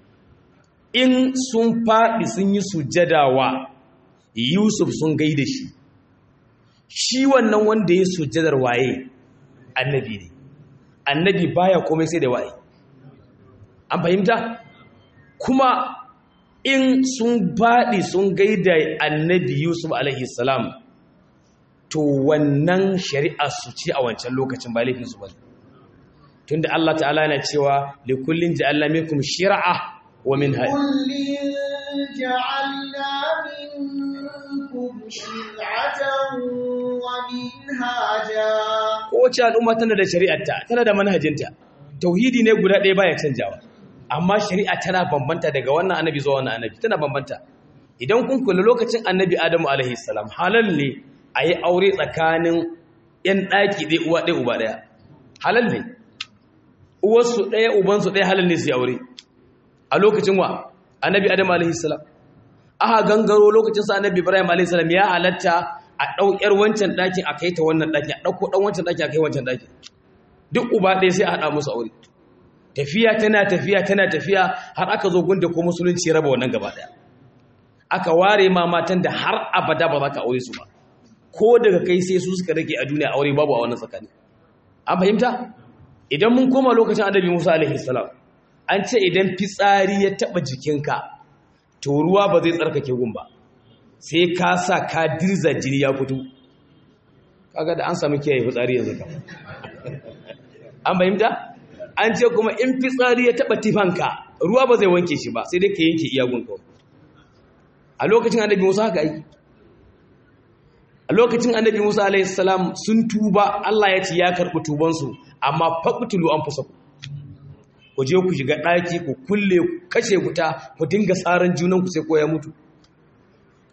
in sun fadi sun yi sujadawa Yusuf sun gaida shi shi wannan wanda ya sujadar waye annabi ne annabi baya komai sai da waye an fahimta kuma in sun baɗi sun gaida annabi Yusuf alaihi salam to wannan shari'a su ce a wancan lokacin ba laifin su ba tunda Allah ta'ala yana cewa li kullin ja'alna minkum shir'a wa minhaja kullin ja'alna minkum shir'atan wa minhaja kowace al'umma tana da shari'arta tana da manhajinta tauhidi ne guda ɗaya baya canjawa amma shari'a tana bambanta daga wannan annabi zuwa wannan annabi tana bambanta idan kun kula lokacin annabi Adamu alaihi salam halal ne a yi aure tsakanin yan ɗaki ɗaya uwa ɗaya uba ɗaya halal ne uwarsu ɗaya ubansu ɗaya halal ne su yi aure a lokacin wa annabi Adamu alaihi salam aka gangaro lokacin sa annabi Ibrahim alaihi salam ya halatta a ɗaukar wancan ɗakin a kai ta wannan ɗakin a ɗauko ɗan wancan ɗakin a kai wancan ɗakin duk uba ɗaya sai a haɗa musu aure tafiya tana tafiya tana tafiya har aka zo gunda ko musulunci raba wannan gaba daya aka ware ma matan da har abada ba za ka aure su ba ko daga kai sai su suka rage a duniya aure babu a wannan tsakani an fahimta idan mun koma lokacin annabi Musa alaihi salam an ce idan fitsari ya taba jikinka to ruwa ba zai tsarkake gun ba sai ka sa ka dirza jini ya fito kaga da an samu kiyaye fitsari yanzu kam an fahimta an ce kuma in fitsari ya taba tifanka ruwa ba zai wanke shi ba sai dai ka yanke iyagun kawai a lokacin annabi Musa haka yi a lokacin annabi Musa alaihi salam sun tuba Allah ya ce ya karɓi tubansu amma faqtulu anfusakum ku je ku shiga ɗaki ku kulle ku kashe wuta ku dinga saran junan ku sai ko ya mutu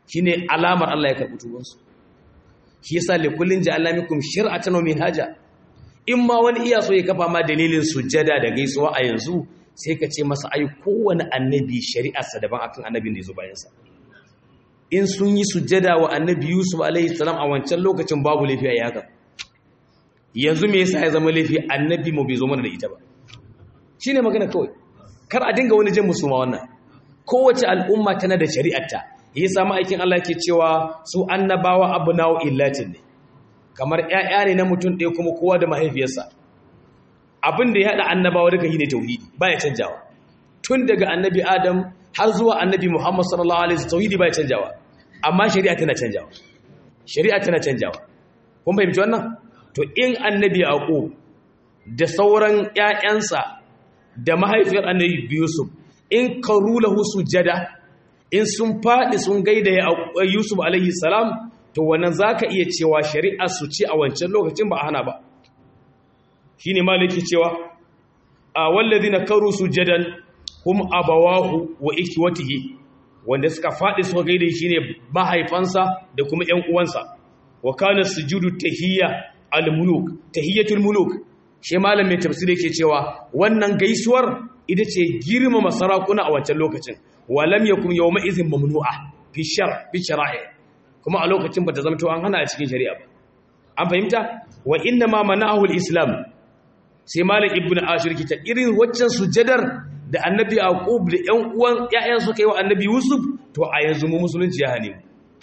shine alamar Allah ya karɓi tubansu. Shi yasa li kullin ja'alna minkum shir'atan wa minhaja. In ma wani iya so ya kafa ma dalilin sujjada da gaisuwa a yanzu sai ka ce masa ai kowane annabi shari'arsa daban akan annabin da ya zo bayan sa. In sun yi sujjada wa annabi Yusuf alaihi salam a wancan lokacin babu laifi a yi haka. Yanzu me yasa ya zama laifi annabi mu bai zo mana da ita ba. Shine magana kawai. Kar a dinga wani jin musu ma wannan. Kowace al'umma tana da shari'arta. Yasa ma'aikin Allah yake cewa su annabawa abna'u illatin ne. Kamar ƴaƴa ne na mutum ɗaya kuma kowa da mahaifiyarsa. Abin da ya haɗa annabawa duka shine tauhidi, baya canjawa. Tun daga annabi Adam har zuwa annabi Muhammad sallallahu alaihi wasallam tauhidi baya canjawa. Amma shari'a tana canjawa. Shari'a tana canjawa. Kun fahimci wannan? To in annabi Yaqub da sauran ƴaƴansa da mahaifiyar annabi Yusuf in karulahu sujada in sun faɗi sun gaida Yusuf alaihi salam to wannan zaka iya cewa shari'a su ce a wancan lokacin ba a hana ba. Shine maliki cewa a wallazina karu sujadan hum abawahu wa ikwatihi wanda suka faɗi suka gaida shine mahaifansa da kuma ƴan uwansa wa kana sujudu tahiyya al-muluk tahiyatul muluk. Shi malam mai tafsiri yake cewa wannan gaisuwar ita ce girmama sarakuna a wancan lokacin walam yakum yawma idhin mamnu'a fi shar fi shara'i kuma a lokacin bata zama to an hana a cikin shari'a ba. An fahimta wa inna ma mana'ahu al-islam. Sai malam ibnu ashir kita irin waccan sujadar da annabi yaqub da ƴan uwan ƴaƴan suka yi wa annabi yusuf to a yanzu mu musulunci ya hane mu.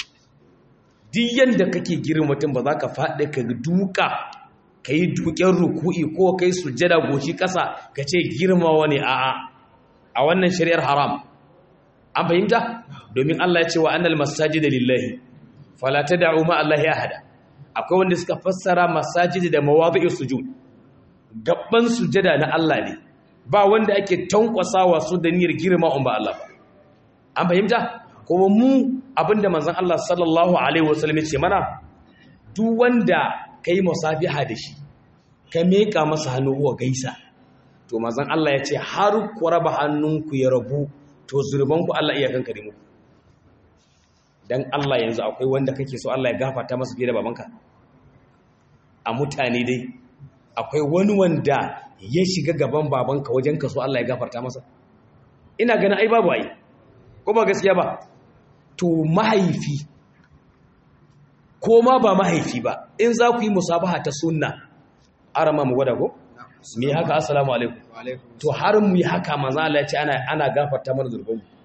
Duk yanda kake girma mutum ba za ka faɗi ka duka ka yi duken ruku'i ko kai sujjada goshi ƙasa ka ce girmawa ne a'a a wannan shari'ar haram. An fahimta? Domin Allah ya ce wa annal masajida lillahi fala tad'u ma Allahi ahada. Akwai wanda suka fassara masajidi da mawadhi'us sujud. Gabban sujjada na Allah ne. Ba wanda ake tankwasawa su da niyyar girma on ba Allah ba. An fahimta? Kuma mu abinda manzon Allah sallallahu alaihi wasallam ya ce mana duk wanda kai musafiha da shi ka meka masa hannu wa gaisa to manzon Allah ya ce har ku raba hannunku ya rabu to zurbanku Allah iya kankare muku. Dan Allah yanzu akwai wanda kake so Allah ya gafarta masa fiye da babanka? A mutane dai akwai wani wanda ya shiga gaban babanka wajen ka so Allah ya gafarta masa? Ina ganin ai babu ai. Ko ba gaskiya ba? To mahaifi ko ma ba mahaifi ba in za ku yi musabaha ta sunna arama mu gwada ko me haka assalamu alaikum to har mu yi haka manzo Allah ya ce ana ana gafarta mana zurban mu.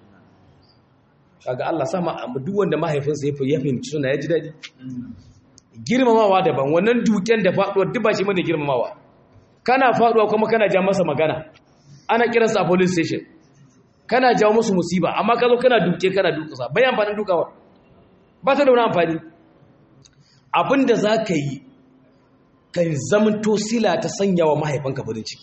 Kaga Allah sama duk wanda mahaifinsa ya ya fahimci sunna ya ji dadi. Girmamawa daban wannan duken da faduwa duk ba shi bane girmamawa. Kana faduwa kuma kana ja masa magana ana kiransa a police station kana jawo musu musiba amma ka zo kana duke kana dukusa bai amfanin dukawa ba ta da wani amfani. Abinda za ka yi ka zamanto sila ta sanya wa mahaifanka farin ciki.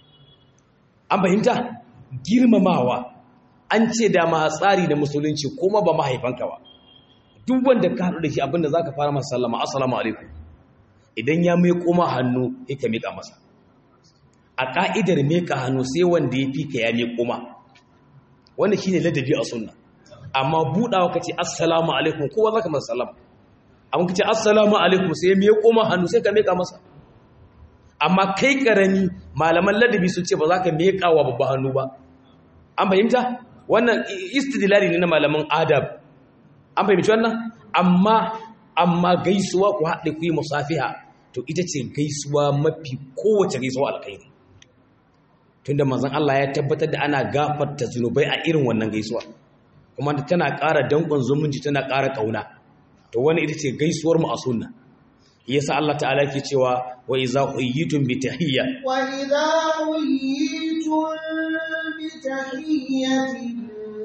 An fahimta? Girmamawa an ce da ma tsari da musulunci kuma ba mahaifanka ba duk wanda ka haɗu da shi abinda za ka fara masa sallama assalamu alaikum idan ya mai koma hannu ya ka miƙa masa. A ƙa'idar miƙa hannu sai wanda ya fi ka ya mai koma wanda shi ne ladabi a sunna. Amma buɗawa ka ce assalamu alaikum kowa za ka masa sallama amma ka ce assalamu alaikum sai ya koma hannu sai ka miƙa masa. Amma kai ƙarami malaman ladabi sun ce ba za ka miƙa wa babba hannu ba. An fahimta? Wannan istidlali ne na malaman adab. An fahimci wannan? Amma amma gaisuwa ku haɗe ku yi musafiha to ita ce gaisuwa mafi kowace gaisuwa alkhairi. Tunda manzon Allah ya tabbatar da ana gafarta zunubai a irin wannan gaisuwa. Kuma tana ƙara danƙon zumunci tana ƙara ƙauna. To wani ita ce gaisuwar mu a sunna. Yasa Allah ta'ala ke cewa wa iza uyitum bi tahiyya wa idza uyitum bi tahiyyatin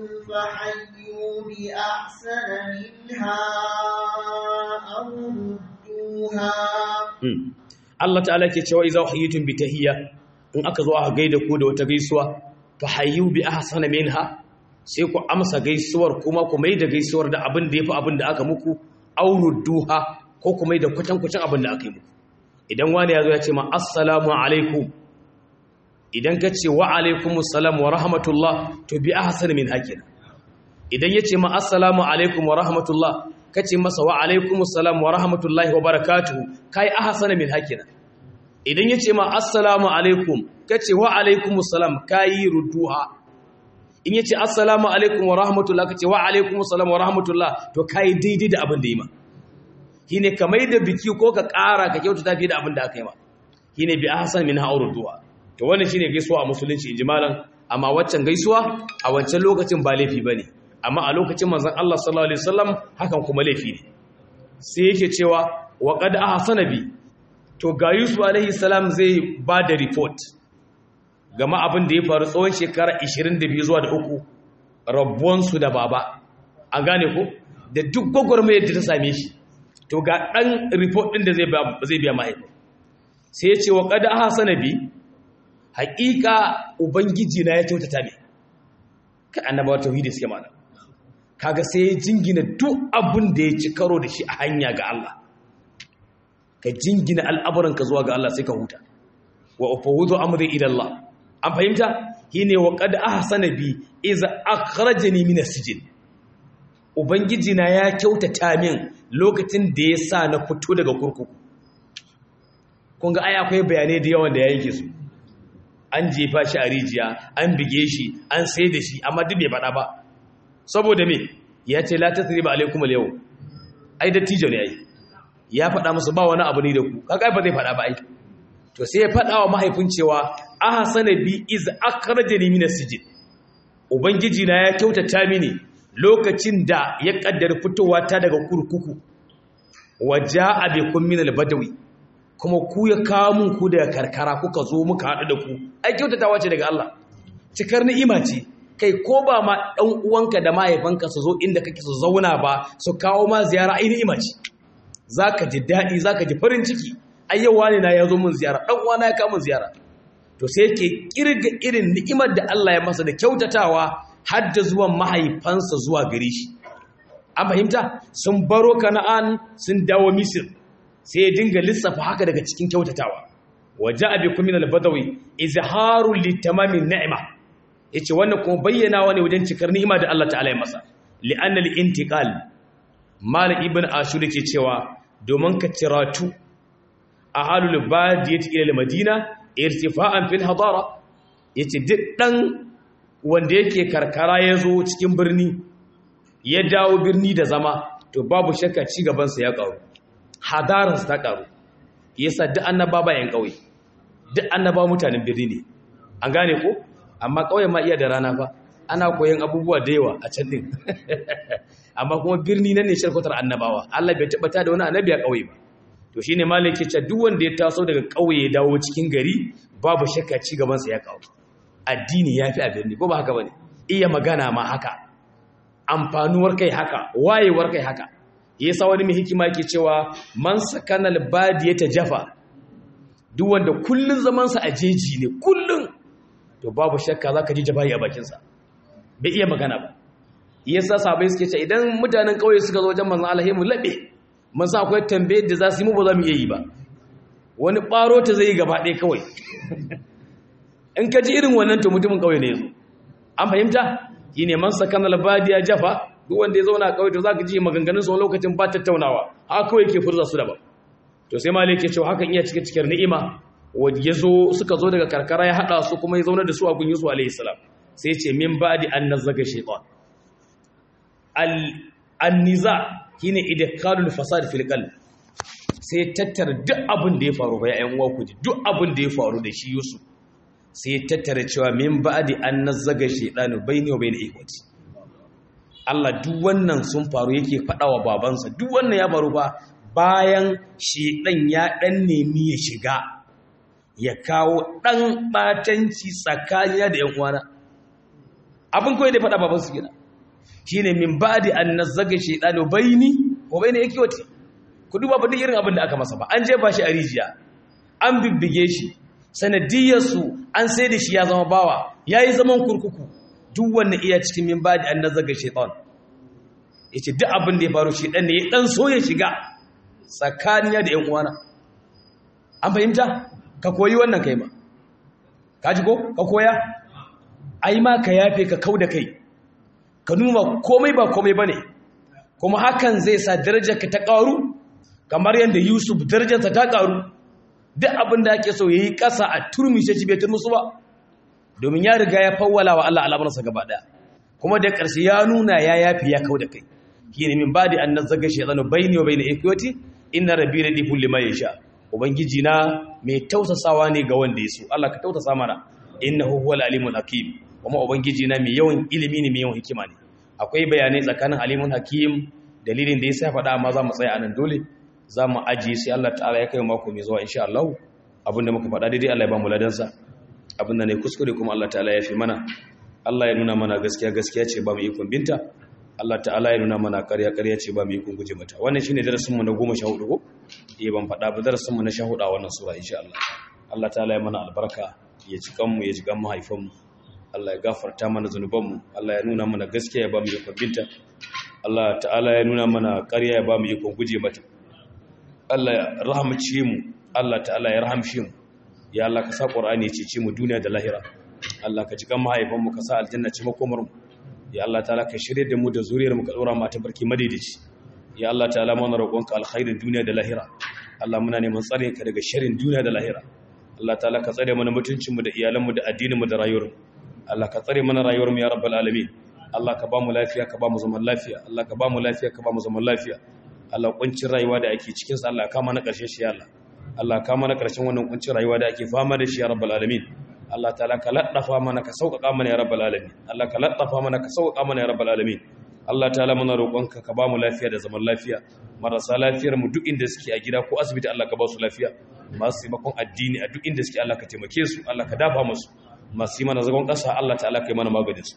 fahayyu bi ahsana minha aw rudduha. Allah ta'ala ke cewa iza uyitum bi tahiyya in aka zo aka gaida ku da wata gaisuwa fahayyu bi ahsana minha sai ku amsa gaisuwar kuma ku mai da gaisuwar da abin da yafi abin da aka muku aurudduha ko kuma da kwatan-kwatan abin da aka yi muku. Idan wani ya zo ya ce ma assalamu alaikum idan ka ce wa alaikumus salam wa rahmatullah to bi ahsan min hakina. idan ya ce ma assalamu alaikum wa rahmatullah ka ce masa wa alaikumus salam wa rahmatullahi wa barakatuhu kai ahsana min hakina idan ya ce ma assalamu alaikum ka ce wa alaikumus salam kai ruduha in ya ce assalamu alaikum wa rahmatullah ka ce wa alaikumus salam wa rahmatullah to kai daidai da abin da yi ma shine kamar da biki ko ka ƙara ka kyautata fiye da abin da aka yi ma shine bi ahsan min ha'uruduha to wannan shine gaisuwa a musulunci inji malam amma waccan gaisuwa a wancan lokacin ba laifi bane amma a lokacin manzon Allah sallallahu alaihi wasallam hakan kuma laifi ne sai yake cewa wa qad ahsana bi to ga Yusuf alaihi salam zai ba da report gama abin da ya faru tsawon shekara ishirin da biyu zuwa da uku rabbuwan su da baba an gane ko da duk gogormayar da ta same shi to ga dan report din da zai zai biya mahaifi sai ya ce wa qad ahsana bi haƙiƙa ubangiji na ya kyautata ne ka annabawa tauhidi suke mana kaga sai ya jingina duk abin da ya ci karo da shi a hanya ga Allah ka jingina al'amuranka zuwa ga Allah sai ka huta wa ufawudu amri ila Allah an fahimta shine wa qad ahsana bi iza akhrajani min as-sijn ubangiji na ya kyautata min lokacin da ya sa na fito daga kurkuku kun ga ai akwai bayanai da yawan da ya yanke su an jefa shi a rijiya an bige shi an sai da shi amma duk bai faɗa ba saboda me ya ce la tasriba alaikum al-yawm ai dattijo ne ai ya faɗa musu ba wani abu ne da ku kaga ba zai faɗa ba ai to sai ya faɗa wa mahaifin cewa ahsana bi iz akhrajani min as-sijn ubangiji na ya kyautata mini lokacin da ya kaddara fitowa ta daga kurkuku waja'a bikum min al-badawi kuma ku ya kawo mun ku daga karkara kuka zo muka haɗu da ku ai kyautatawa ce daga Allah cikar ni'ima ce kai ko ba ma ɗan uwanka da mahaifanka su zo inda kake su zauna ba su kawo ma ziyara ai ni'ima ce zaka ji daɗi zaka ji farin ciki ai yau wani na ya zo mun ziyara ɗan uwana ya kawo mun ziyara to sai yake kirga irin ni'imar da Allah ya masa da kyautatawa har da zuwan mahaifansa zuwa gare shi an fahimta sun baro Kana'an sun dawo Misir sai ya dinga lissafa haka daga cikin kyautatawa waje abikum min al-badawi izharu litamamin ni'ma yace wannan kuma bayyana wani wajen cikar ni'ima da Allah ta'ala ya masa li'anna al-intiqal malik ibn ashur yake cewa domin ka ciratu ahalul badiyati ila al-madina irtifa'an fil hadara yace duk dan wanda yake karkara yazo cikin birni ya dawo birni da zama to babu shakka ci gaban sa ya karu hadararsa ta karu yasa duk annaba bayan kauye duk annaba mutanen birni ne an gane ko amma kauye ma iya da rana fa ana koyon abubuwa da yawa a can din amma kuma birni nan ne shirkutar annabawa Allah bai tabbata da wani annabi a kauye ba to shine malaki ce duk wanda ya taso daga kauye ya dawo cikin gari babu shakka ci gaban sa ya karu addini yafi a birni ko ba haka bane iya magana ma haka amfanuwar kai haka wayewar kai haka yasa wani mai hikima yake cewa man sakana albadiyata jafa duk wanda kullun zaman sa a jeji ne kullun to babu shakka zaka ji jabai a bakin sa bai iya magana ba yasa sahabbai suke ce idan mutanen kauye suka zo wajen manzon Allah mu labe mun san akwai tambayar da za su yi mu ba za mu iya yi ba wani baro ta zai gaba ɗaya kawai in ka ji irin wannan to mutumin kauye ne yazo an fahimta yine man sakana albadiya jafa duk wanda ya zauna kawai to zaka ji maganganun sa lokacin ba tattaunawa haka kawai yake furza su daban to sai malik ya ce hakan iya cike cikar ni'ima wanda yazo suka zo daga karkara ya hada su kuma ya zauna da su a gun Yusuf alayhi salam sai ya ce min ba'di an nazaga shaytan al an-niza shine idkalul fasad fil qalb sai tattara duk abin da ya faru ba ya uwa ku ji duk abin da ya faru da shi Yusuf sai tattara cewa min ba'di an nazaga shaytanu bayni wa bayna ikhwati Allah duk wannan sun faru yake faɗa wa babansa duk wannan ya faru ba bayan shedan ya dan nemi ya shiga ya kawo dan batanci tsakaniya da ƴan uwana abin koyi da faɗa babansa kenan shine min ba'di an nazaga shaytanu bayni wa bayna ikhwati ku duba ba duk irin abin da aka masa ba an jefa shi a rijiya an bibbige shi sanadiyarsu an sai da shi ya zama bawa yayi zaman kurkuku duk wannan iya cikin min ba'di an nazaga shaytan yace duk abin da ya faru shi dan ne ya dan so ya shiga tsakaniya da ƴan uwana an fahimta ka koyi wannan kai ma ka ji ko ka koya ai ma ka yafe ka kauda kai ka nuna komai ba komai bane kuma hakan zai sa darajarka ta ƙaru kamar yadda Yusuf darajarsa ta ƙaru duk abin da ake so yayi ƙasa a turmishe shi bai turmusu ba domin ya riga ya fawwala wa Allah al'amuransa gaba ɗaya kuma da ƙarshe ya nuna ya yafi ya kau da kai shine min badi an nazaga shaytanu bayni wa bayna ikwati inna rabbi radifun lima yasha ubangiji na mai tausasawa ne ga wanda yaso Allah ka tausasa mana innahu huwal alimul hakim kuma ubangiji na mai yawan ilimi ne mai yawan hikima ne akwai bayanai tsakanin alimun hakim dalilin da yasa faɗa amma za mu tsaya anan dole za mu ajiye sai Allah ta'ala ya kai mako mai zuwa insha Allah abinda muka faɗa daidai Allah ya ba mu ladansa abinda ne kuskure kuma Allah ta'ala ya fi mana Allah ya nuna mana gaskiya gaskiya ce ba mu ikon binta Allah ta'ala ya nuna mana ƙarya ƙarya ce ba mu ikon guje mata wannan shine darasin mu na goma sha hudu ko eh ban faɗa ba darasin mu na sha hudu a wannan sura insha Allah Allah ta'ala ya mana albarka ya cikan mu ya cikan mu haifan mu Allah ya gafarta mana zanuban mu Allah ya nuna mana gaskiya ya ba mu ikon binta Allah ta'ala ya nuna mana ƙarya ya ba mu ikon guje mata Allah ya rahamce mu Allah ta'ala ya rahamshe mu ya Allah ka sa Qur'ani ya cece mu duniya da lahira Allah ka cikan mahaifan mu ka sa aljanna ce makomar mu ya Allah ta'ala ka shirye da mu da zuriyar mu ka dora mu ta barki madaidaici ya Allah ta'ala muna roƙonka alkhairin duniya da lahira Allah muna neman tsare ka daga sharrin duniya da lahira Allah ta'ala ka tsare mana mutuncin mu da iyalan mu da addinin mu da rayuwar mu Allah ka tsare mana rayuwar mu ya rabbal alamin Allah ka ba mu lafiya ka ba mu zaman lafiya Allah ka ba mu lafiya ka ba mu zaman lafiya Allah kuncin rayuwa da ake cikin sa Allah ka mana karshe shi ya Allah Allah ka mana karshen wannan kuncin rayuwa da ake fama da shi ya rabbal alamin Allah ta'ala ka laddafa mana ka sauƙaƙa mana ya rabbal alamin Allah ka laddafa mana ka sauƙaƙa mana ya rabbal alamin Allah ta'ala muna roƙonka ka ba mu lafiya da zaman lafiya marasa lafiyar mu duk inda suke a gida ko asibiti Allah ka ba su lafiya masu taimakon addini a duk inda suke Allah ka taimake su Allah ka dafa musu masu yi mana zagon ƙasa Allah ta'ala ka yi mana maganin su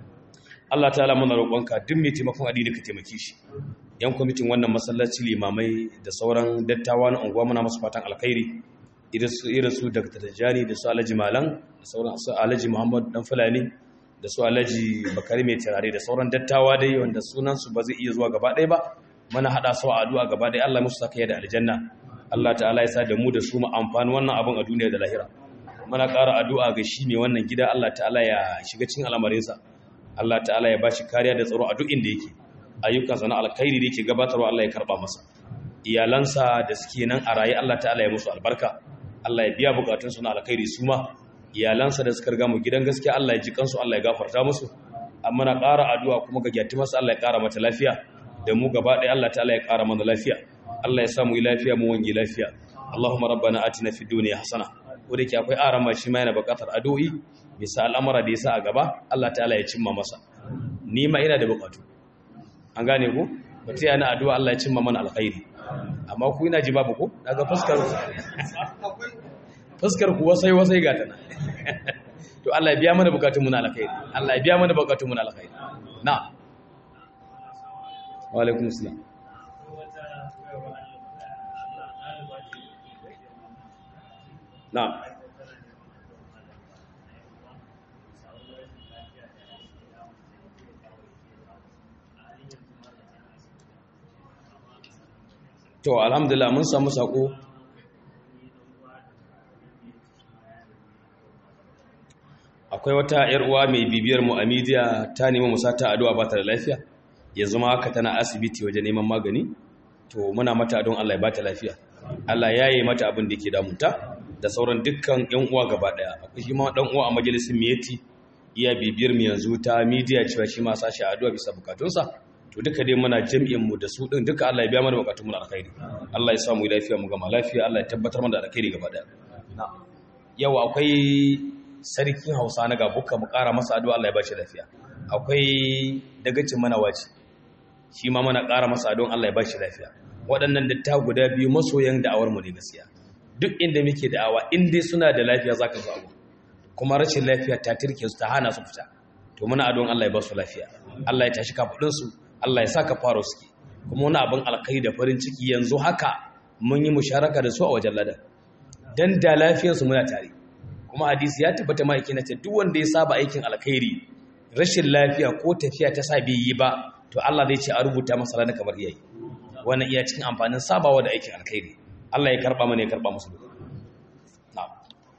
Allah ta'ala muna roƙonka duk mai taimakon addini ka taimake shi yan kwamitin wannan masallaci limamai da sauran dattawa na unguwa muna masu fatan alkhairi irin su Dr. Tijjani da su Alhaji Malam da sauran su Alhaji Muhammad dan Fulani da su Alhaji Bakari mai turare da sauran dattawa dai wanda sunan su ba zai iya zuwa gaba ɗaya ba muna hada su a addu'a gaba ɗaya Allah musu saka da aljanna Allah ta'ala ya sa da mu da su mu amfani wannan abun a duniya da lahira muna ƙara addu'a ga shi ne wannan gida Allah ta'ala ya shiga cikin al'amarinsa Allah ta'ala ya bashi kariya da tsaro a duk inda yake ayyukansa na alkhairi da yake gabatarwa Allah ya karba masa iyalansa da suke nan a raye Allah ta'ala ya musu albarka Allah ya biya bukatunsu na alkhairi su ma iyalansa da suka riga mu gidan gaskiya Allah ya ji kansu Allah ya gafarta musu amma na ƙara addu'a kuma ga gyati masa Allah ya ƙara mata lafiya da mu gaba ɗaya Allah ta'ala ya ƙara mana lafiya Allah ya sa mu yi lafiya mu wange lafiya Allahumma rabbana atina fid dunya hasana ko da ke akwai arama shi ma yana buƙatar addu'o'i bisa al'amara da yasa a gaba Allah ta'ala ya cimma masa ni ma ina da buƙatu an gane ku mutai yana addu'a Allah ya cimma mana alkhairi amma ku ina ji babu ku daga fuskar fuskar ku wasai wasai ga tana to Allah ya biya mana bukatun mu na alkhairi Allah ya biya mana bukatun mu na alkhairi na'am wa alaikum assalam na'am to alhamdulillah mun samu sako akwai wata yar uwa mai bibiyar mu a media ta nemi mu sata addu'a ba ta da lafiya ya zama haka tana asibiti waje neman magani to muna mata don Allah ya bata lafiya Allah ya yi mata abin da yake damunta da sauran dukkan ƴan uwa gaba daya akwai shi ma dan uwa a majalisin miyati iya bibiyar mu yanzu ta media cewa shi ma sashi addu'a bisa bukatunsa to duka dai muna jami'in mu da su din duka Allah ya biya mana bukatun mu na alkhairi Allah ya sa mu lafiya mu gama lafiya Allah ya tabbatar mana da alkhairi gaba daya yau akwai sarkin Hausa na gabuka mu ƙara masa addu'a Allah ya bashi lafiya akwai dagacin mana wace shi ma mana ƙara masa addu'a Allah ya bashi lafiya waɗannan datta guda biyu masoyan da'awar mu ne gaskiya duk inda muke da'awa in dai suna da lafiya zaka zo abu kuma rashin lafiya ta tirke su ta hana su fita to muna addu'an Allah ya ba su lafiya Allah ya tashi kafudin su Allah ya saka faro suke kuma wani abin alkai da farin ciki yanzu haka mun yi musharaka da su a wajen ladan dan da lafiyar su muna tare kuma hadisi ya tabbata ma yake nace duk wanda ya saba aikin alkhairi rashin lafiya ko tafiya ta sa bai yi ba to Allah zai ce a rubuta masa ladan kamar yayi wannan iya cikin amfanin sabawa da aikin alkhairi Allah ya karba mana ya karba musu